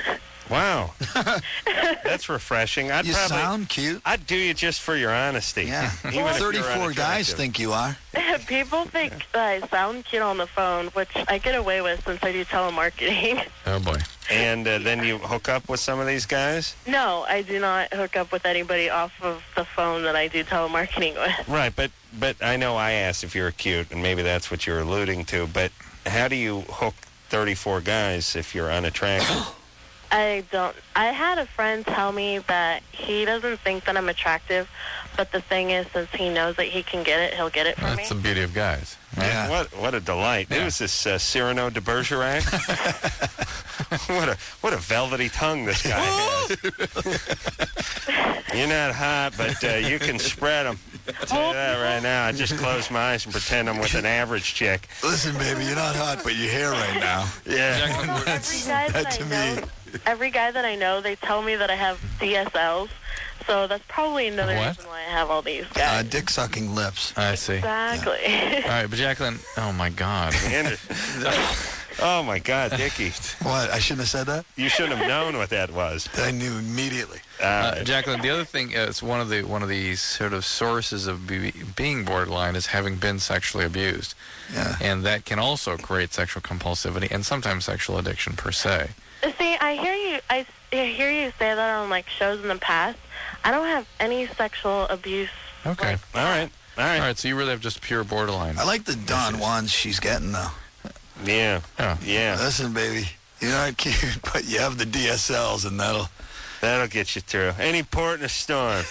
Wow. That's refreshing. I'd You probably, sound cute. I'd do you just for your honesty. Yeah. Even if you're thirty-four guys unattractive. think you are. People think that I sound cute on the phone, which I get away with since I do telemarketing. Oh, boy. And uh, then you hook up with some of these guys? No, I do not hook up with anybody off of the phone that I do telemarketing with. Right, but but I know I asked if you were cute, and maybe that's what you're alluding to, but how do you hook thirty-four guys if you're unattractive? I don't. I had a friend tell me that he doesn't think that I'm attractive, but the thing is, since he knows that he can get it, he'll get it for That's me. the beauty of guys. Yeah. What what a delight. Yeah. Who's this, uh, Cyrano de Bergerac? what a what a velvety tongue this guy has. You're not hot, but uh, you can spread them. I'll tell you that right now. I just close my eyes and pretend I'm with an average chick. Listen, baby, you're not hot, but you're here right now. Yeah. That's, Every guy that that to I me. know, every guy that I know, they tell me that I have D S Ls. So that's probably another What? reason why I have all these Uh, guys. dick sucking lips. I see. Exactly. All right, but Jacqueline, oh, my God. Oh, my God, Dickie. What? I shouldn't have said that? You shouldn't have known what that was. I knew immediately. Uh, Jacqueline, the other thing is one of the one of the sort of sources of be, being borderline is having been sexually abused, Yeah. and that can also create sexual compulsivity and sometimes sexual addiction per se. See, I hear you. I, I hear you say that on like shows in the past. I don't have any sexual abuse. Okay. All right. All right. All right. So you really have just pure borderline. I like the Don Juans she's getting, though. Yeah. Oh. Yeah. Listen, baby, you're not cute, but you have the D S Ls, and that'll... That'll get you through. Any port in a storm.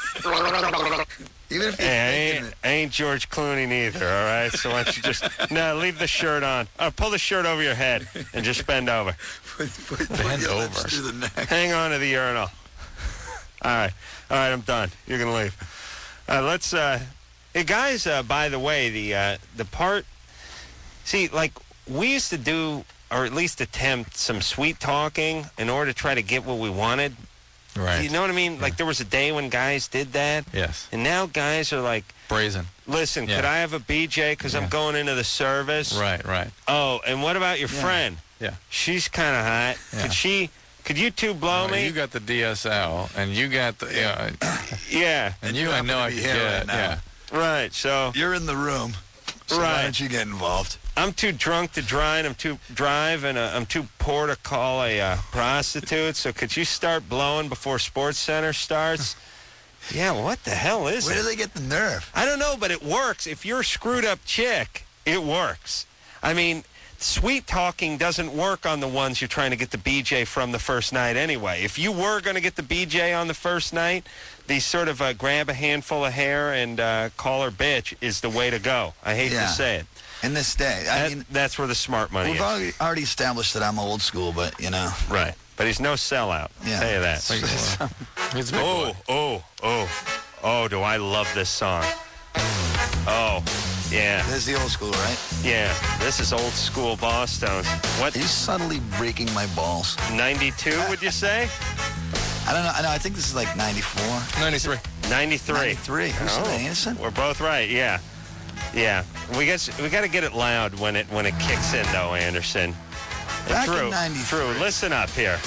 Even if you're Hey, I thinking ain't, I ain't George Clooney neither, all right? So why don't you just... No, leave the shirt on. Oh, pull the shirt over your head and just bend over. Put, put, put Bend your over. lips to the neck. Hang on to the urinal. All right. All right, I'm done. You're going to leave. Uh, let's... Uh, hey, guys, uh, by the way, the uh, the part... See, like, we used to do, or at least attempt, some sweet talking in order to try to get what we wanted. Right. You know what I mean? Like, there was a day when guys did that. Yes. And now guys are like, Brazen. listen, Yeah. could I have a B J because Yeah. I'm going into the service? Right. Right. Oh, and what about your Yeah. friend? Yeah. She's kind of hot. Yeah. Could she, could you two blow Well, me? you got the D S L, and you got the yeah, yeah. and you I know I to be could here get right now. yeah. Right, so You're in the room, so why Right. don't you get involved? I'm too drunk to drive, and I'm too drive, and uh, I'm too poor to call a uh, prostitute. So could you start blowing before Sports Center starts? Yeah, what the hell is Where it? do they get the nerve? I don't know, but it works. If you're a screwed up chick, it works. I mean, sweet talking doesn't work on the ones you're trying to get the B J from the first night anyway. If you were going to get the B J on the first night, the sort of uh, grab a handful of hair and uh, call her bitch is the way to go. I hate Yeah. to say it. In this day, I That- mean, that's where the smart money we've is. already, already established that I'm old school, but, you know. Right. But he's no sellout. Yeah. I'll tell you that. He's a big Oh, boy. oh, oh. Oh, do I love this song. Oh, yeah. There's the old school, right? Yeah. This is old school Boston. What, Are you subtly breaking my balls? ninety-two, would you say? I don't know. I know. I think this is like ninety-four. ninety-three. ninety-three. ninety-three. Who said Oh, that, Anderson? We're both right, yeah. Yeah. We guess we got to get it loud when it when it kicks in, though, Anderson. And Back in Drew, ninety-three. Drew, listen up here.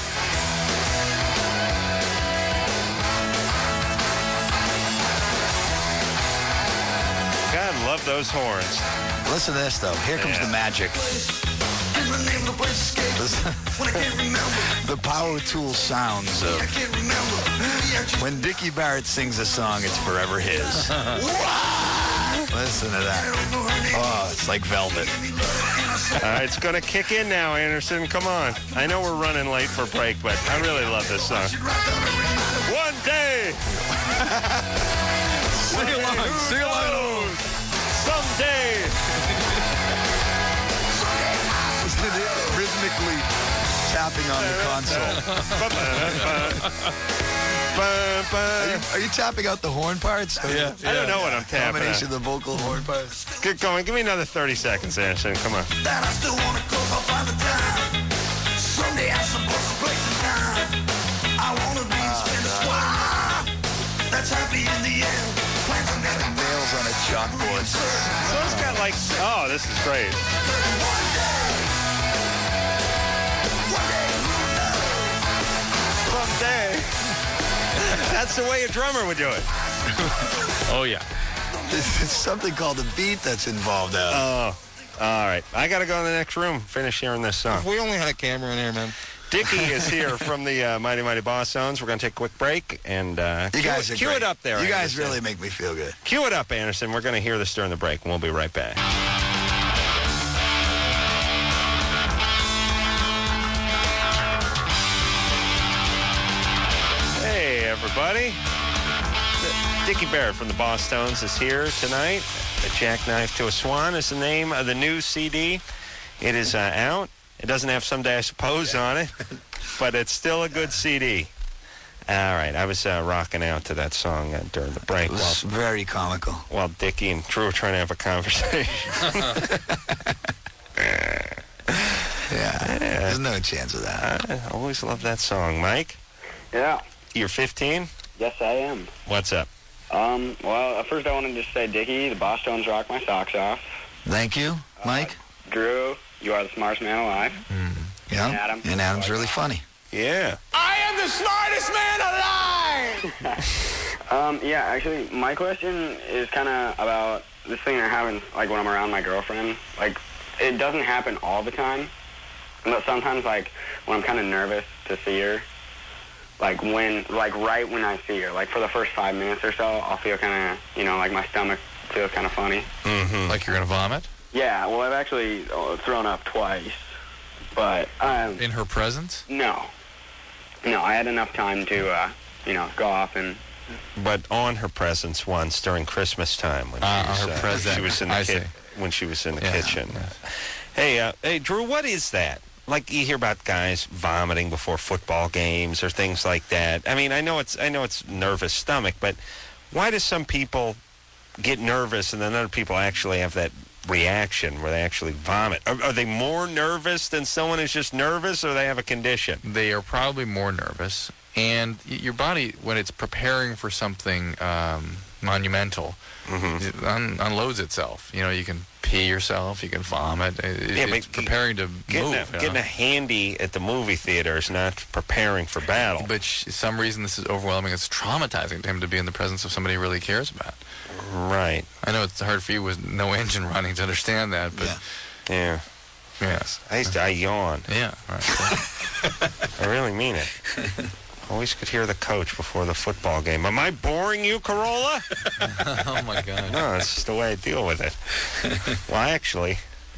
God, love those horns. Listen to this, though. Here comes Yeah. the magic. Listen. The power tool sounds of when Dickie Barrett sings a song, it's forever his. Listen to that. Oh, it's like velvet. All right, it's going to kick in now, Anderson. Come on. I know we're running late for break, but I really love this song. One day. Sing along, sing along. Someday. Listen to it rhythmically tapping on the console. Are you, are you tapping out the horn parts? Yeah. I don't know what I'm tapping Combination at. of the vocal horn parts. Get going. Give me another thirty seconds, Anderson. Come on. That I still wanna close off by the time. Someday I'm supposed to break the time. I wanna be and spend a squad. That's happy in the end. Plans are never Nails on a chalkboard. So it's got like, oh, this is great. one day. One day, who knows? someday. That's the way a drummer would do it. Oh, yeah. There's something called a beat that's involved out. Oh, all right. I got to go in the next room, finish hearing this song. If we only had a camera in here, man. Dickie is here from the uh, Mighty Mighty Boss Zones. We're going to take a quick break and uh, You cue, guys it, are cue great. it up there. You guys Anderson. really make me feel good. Cue it up, Anderson. We're going to hear this during the break, and we'll be right back. Hey, everybody. Dickie Barrett from the Boss Stones is here tonight. A Jackknife to a Swan is the name of the new C D. It is uh, out. It doesn't have Someday I Suppose on it, but it's still a good C D. All right, I was uh, rocking out to that song uh, during the break. It was while, very comical. While Dickie and Drew were trying to have a conversation. Yeah, there's no chance of that. I always love that song. Mike? Yeah. You're fifteen? Yes, I am. What's up? Um, well, at first I wanted to say, Dickie, the Boss Stones rock my socks off. Thank you, Mike. Uh, Drew, you are the smartest man alive. Mm. Yeah, and, Adam, and Adam's really funny. Yeah. I am the smartest man alive! um, yeah, actually, my question is kind of about this thing that happens, like, when I'm around my girlfriend. Like, it doesn't happen all the time, but sometimes, like, when I'm kind of nervous to see her, like, when, like, right when I see her, like, for the first five minutes or so, I'll feel kind of, you know, like my stomach feels kind of funny. Mm-hmm. Like you're going to vomit? Yeah, well, I've actually uh, thrown up twice, but... Um, In her presence? No. No, I had enough time to, uh, you know, go off and... But on her presence once during Christmas time when Uh, she, was, her uh, present. she was in the I ki- see. when she was in the Yeah, kitchen. yeah. Hey, uh, hey, Drew, what is that? Like you hear about guys vomiting before football games or things like that. I mean, I know it's I know it's nervous stomach, but why do some people get nervous and then other people actually have that reaction where they actually vomit? Are, are they more nervous than someone who's just nervous, or they have a condition? They are probably more nervous, and y- your body, when it's preparing for something um, monumental, mm-hmm. it un- unloads itself. You know, you can pee yourself, you can vomit. It, Yeah, it's but preparing to Getting, move. a, you getting know? a handy at the movie theater is not preparing for battle. But sh- some reason this is overwhelming. It's traumatizing to him to be in the presence of somebody he really cares about. Right. I know it's hard for you with no engine running to understand that, but Yeah. yeah, I used to, I yawn. yeah, right. I really mean it. Always could hear the coach before the football game. Am I boring you, Corolla? Oh my God. No, that's just the way I deal with it. Well, actually,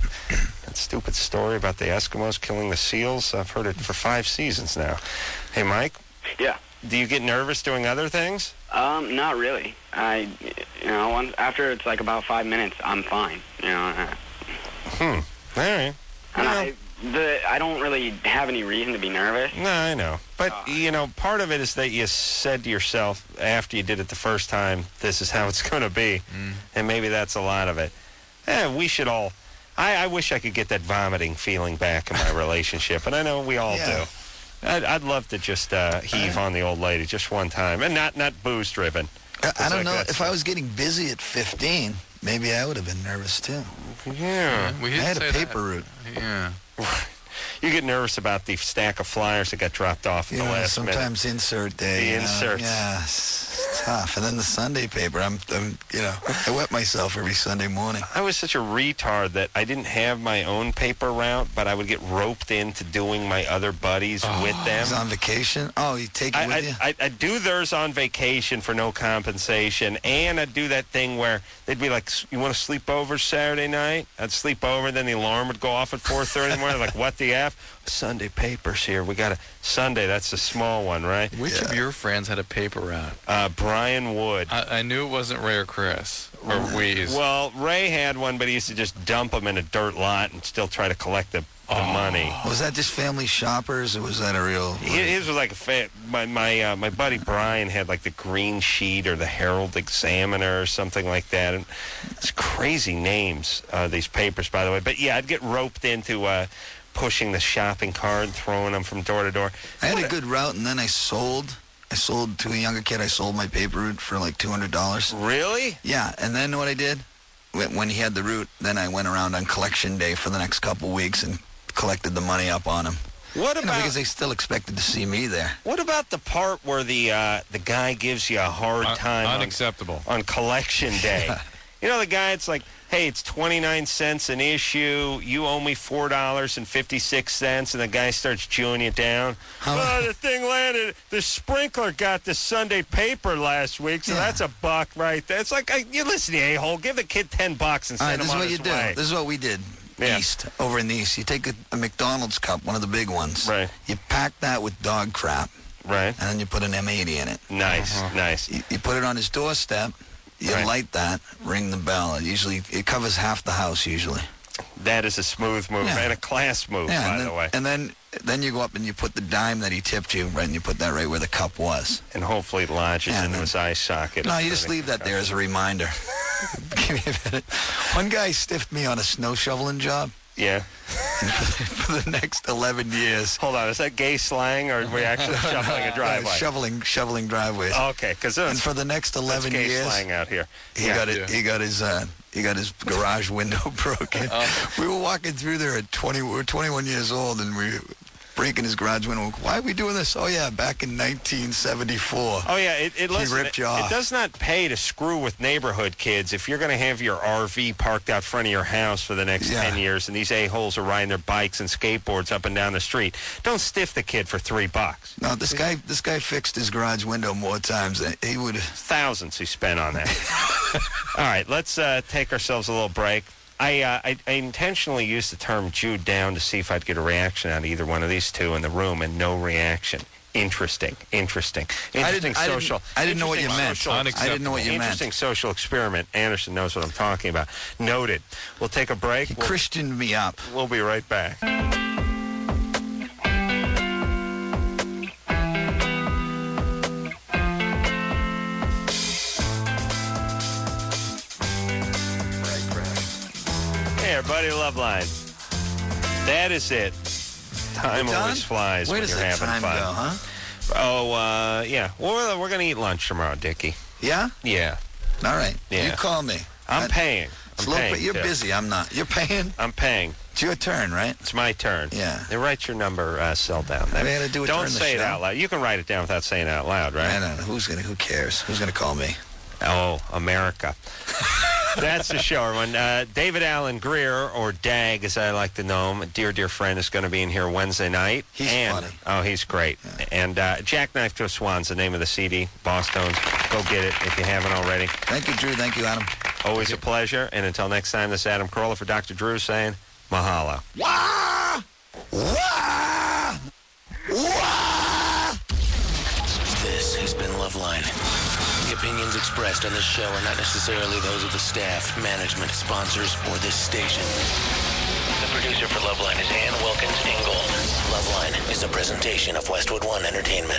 that stupid story about the Eskimos killing the seals, I've heard it for five seasons now. Hey, Mike? Yeah. Do you get nervous doing other things? Um, not really. I, you know, once, after it's like about five minutes, I'm fine. You know. Uh, Hmm. All right. and Well, I, the, I don't really have any reason to be nervous. No, I know. But, you know, part of it is that you said to yourself after you did it the first time, this is how it's going to be. Mm. And maybe that's a lot of it. Eh, we should all... I, I wish I could get that vomiting feeling back in my relationship, and I know we all Yeah. do. I'd, I'd love to just uh, heave on the old lady just one time, and not, not booze-driven. I, I don't like know. that If stuff. I was getting busy at fifteen, maybe I would have been nervous, too. Yeah. We I did had say a paper that. route. Yeah. You get nervous about the stack of flyers that got dropped off at You the know, last minute. sometimes insert day. The you know, inserts. Yeah, it's tough. And then the Sunday paper. I'm, I'm, you know, I wet myself every Sunday morning. I was such a retard that I didn't have my own paper route, but I would get roped into doing my other buddies with I them. was on vacation. Oh, you take it I, with you? I, I, I'd do theirs on vacation for no compensation, and I'd do that thing where they'd be like, you want to sleep over Saturday night? I'd sleep over, then the alarm would go off at four thirty in the morning. Like, what the F? Sunday papers here. We got a Sunday. That's the small one, right? Which of your friends had a paper route? Uh, Brian Wood. I, I knew it wasn't Ray or Chris or Wheeze. Well, Ray had one, but he used to just dump them in a dirt lot and still try to collect the, the money. Was that just family shoppers, or was that a real... His his was like a fa- my my uh, my buddy Brian had like the Green Sheet or the Herald Examiner or something like that. And it's crazy names, uh, these papers, by the way. But yeah, I'd get roped into uh, pushing the shopping cart and throwing them from door to door. I had a good route, and then I sold. I sold to a younger kid. I sold my paper route for like two hundred dollars. Really? Yeah, and then what I did, when when he had the route, then I went around on collection day for the next couple weeks and collected the money up on him. What You know, about because they still expected to see me there. what about the part where the uh, the guy gives you a hard Un- time on- unacceptable. on, collection day? You know, the guy, it's like, hey, it's twenty-nine cents an issue. You owe me four dollars and fifty-six cents, and the guy starts chewing you down. Oh, the thing landed. The sprinkler got the Sunday paper last week, so that's a buck right there. It's like, I, you listen, you a-hole. Give the kid ten bucks and All right, send him this is on what his you do. way. This is what we did. Yeah. East, over in the East. You take a, a McDonald's cup, one of the big ones. Right. You pack that with dog crap. Right. And then you put an M eighty in it. Nice, nice. You, you put it on his doorstep. You Right. light that, ring the bell. It usually, it covers half the house usually. That is a smooth move Yeah. and a class move, Yeah, by and then, the way. And then, then you go up and you put the dime that he tipped you, right, and you put that right where the cup was. And hopefully it lodges Yeah, into and his eye socket. No, you just leave that there as a reminder. Give me a minute. One guy stiffed me on a snow shoveling job. Yeah. And for, the, for the next eleven years. Hold on, is that gay slang, or are we actually shoveling a driveway? Uh, shoveling, shoveling driveways. Okay, because and for the next eleven gay years, slang out here. he Yeah. got it. He got his. Uh, he got his garage window broken. We were walking through there at twenty. We were twenty-one years old, and we were breaking his garage window. Why are we doing this? Oh yeah, back in nineteen seventy-four. Oh yeah, it, it, he listen, ripped you it, off. it does not pay to screw with neighborhood kids if you're going to have your R V parked out front of your house for the next Yeah. ten years, and these a-holes are riding their bikes and skateboards up and down the street. Don't stiff the kid for three bucks. No, this guy. This guy fixed his garage window more times than he would. Thousands he spent on that. All right, let's uh, take ourselves a little break. I, uh, I I intentionally used the term Jude down to see if I'd get a reaction out of either one of these two in the room, and no reaction. Interesting, interesting, interesting I didn't- I didn't- social. I didn't know what you interesting meant. social- I didn't know what you meant. Interesting social experiment. Anderson knows what I'm talking about. Noted. We'll take a break. He We'll, Christianed me up. we'll be right back. Hey, everybody, Loveline. That is it. Time We're done? always flies Where when does you're that having time fun. go, huh? Oh, uh, yeah. Well, we're going to eat lunch tomorrow, Dickie. Yeah. Yeah. All right. Yeah. You call me. I'm I- paying. It's I'm a little paying. bit- you're too. busy. I'm not. You're paying. I'm paying. It's your turn, right? It's my turn. Yeah. They write your number, uh, cell down. I gotta do it Don't during the say it show. out loud. You can write it down without saying it out loud, right? I don't know. Who's gonna? Who cares? Who's gonna call me? Oh, America. That's the show, everyone. Uh, David Allen Greer, or Dag, as I like to know him, a dear, dear friend, is going to be in here Wednesday night. He's and, funny. Oh, he's great. And uh, Jackknife to a Swan's the name of the C D. Boss Tones. Go get it if you haven't already. Thank you, Drew. Thank you, Adam. Always a pleasure. And until next time, this is Adam Carolla for Doctor Drew saying mahalo. Wah! Wah! Wah! This has been Loveline. The opinions expressed on this show are not necessarily those of the staff, management, sponsors, or this station. The producer for Loveline is Ann Wilkins Ingold. Loveline is a presentation of Westwood One Entertainment.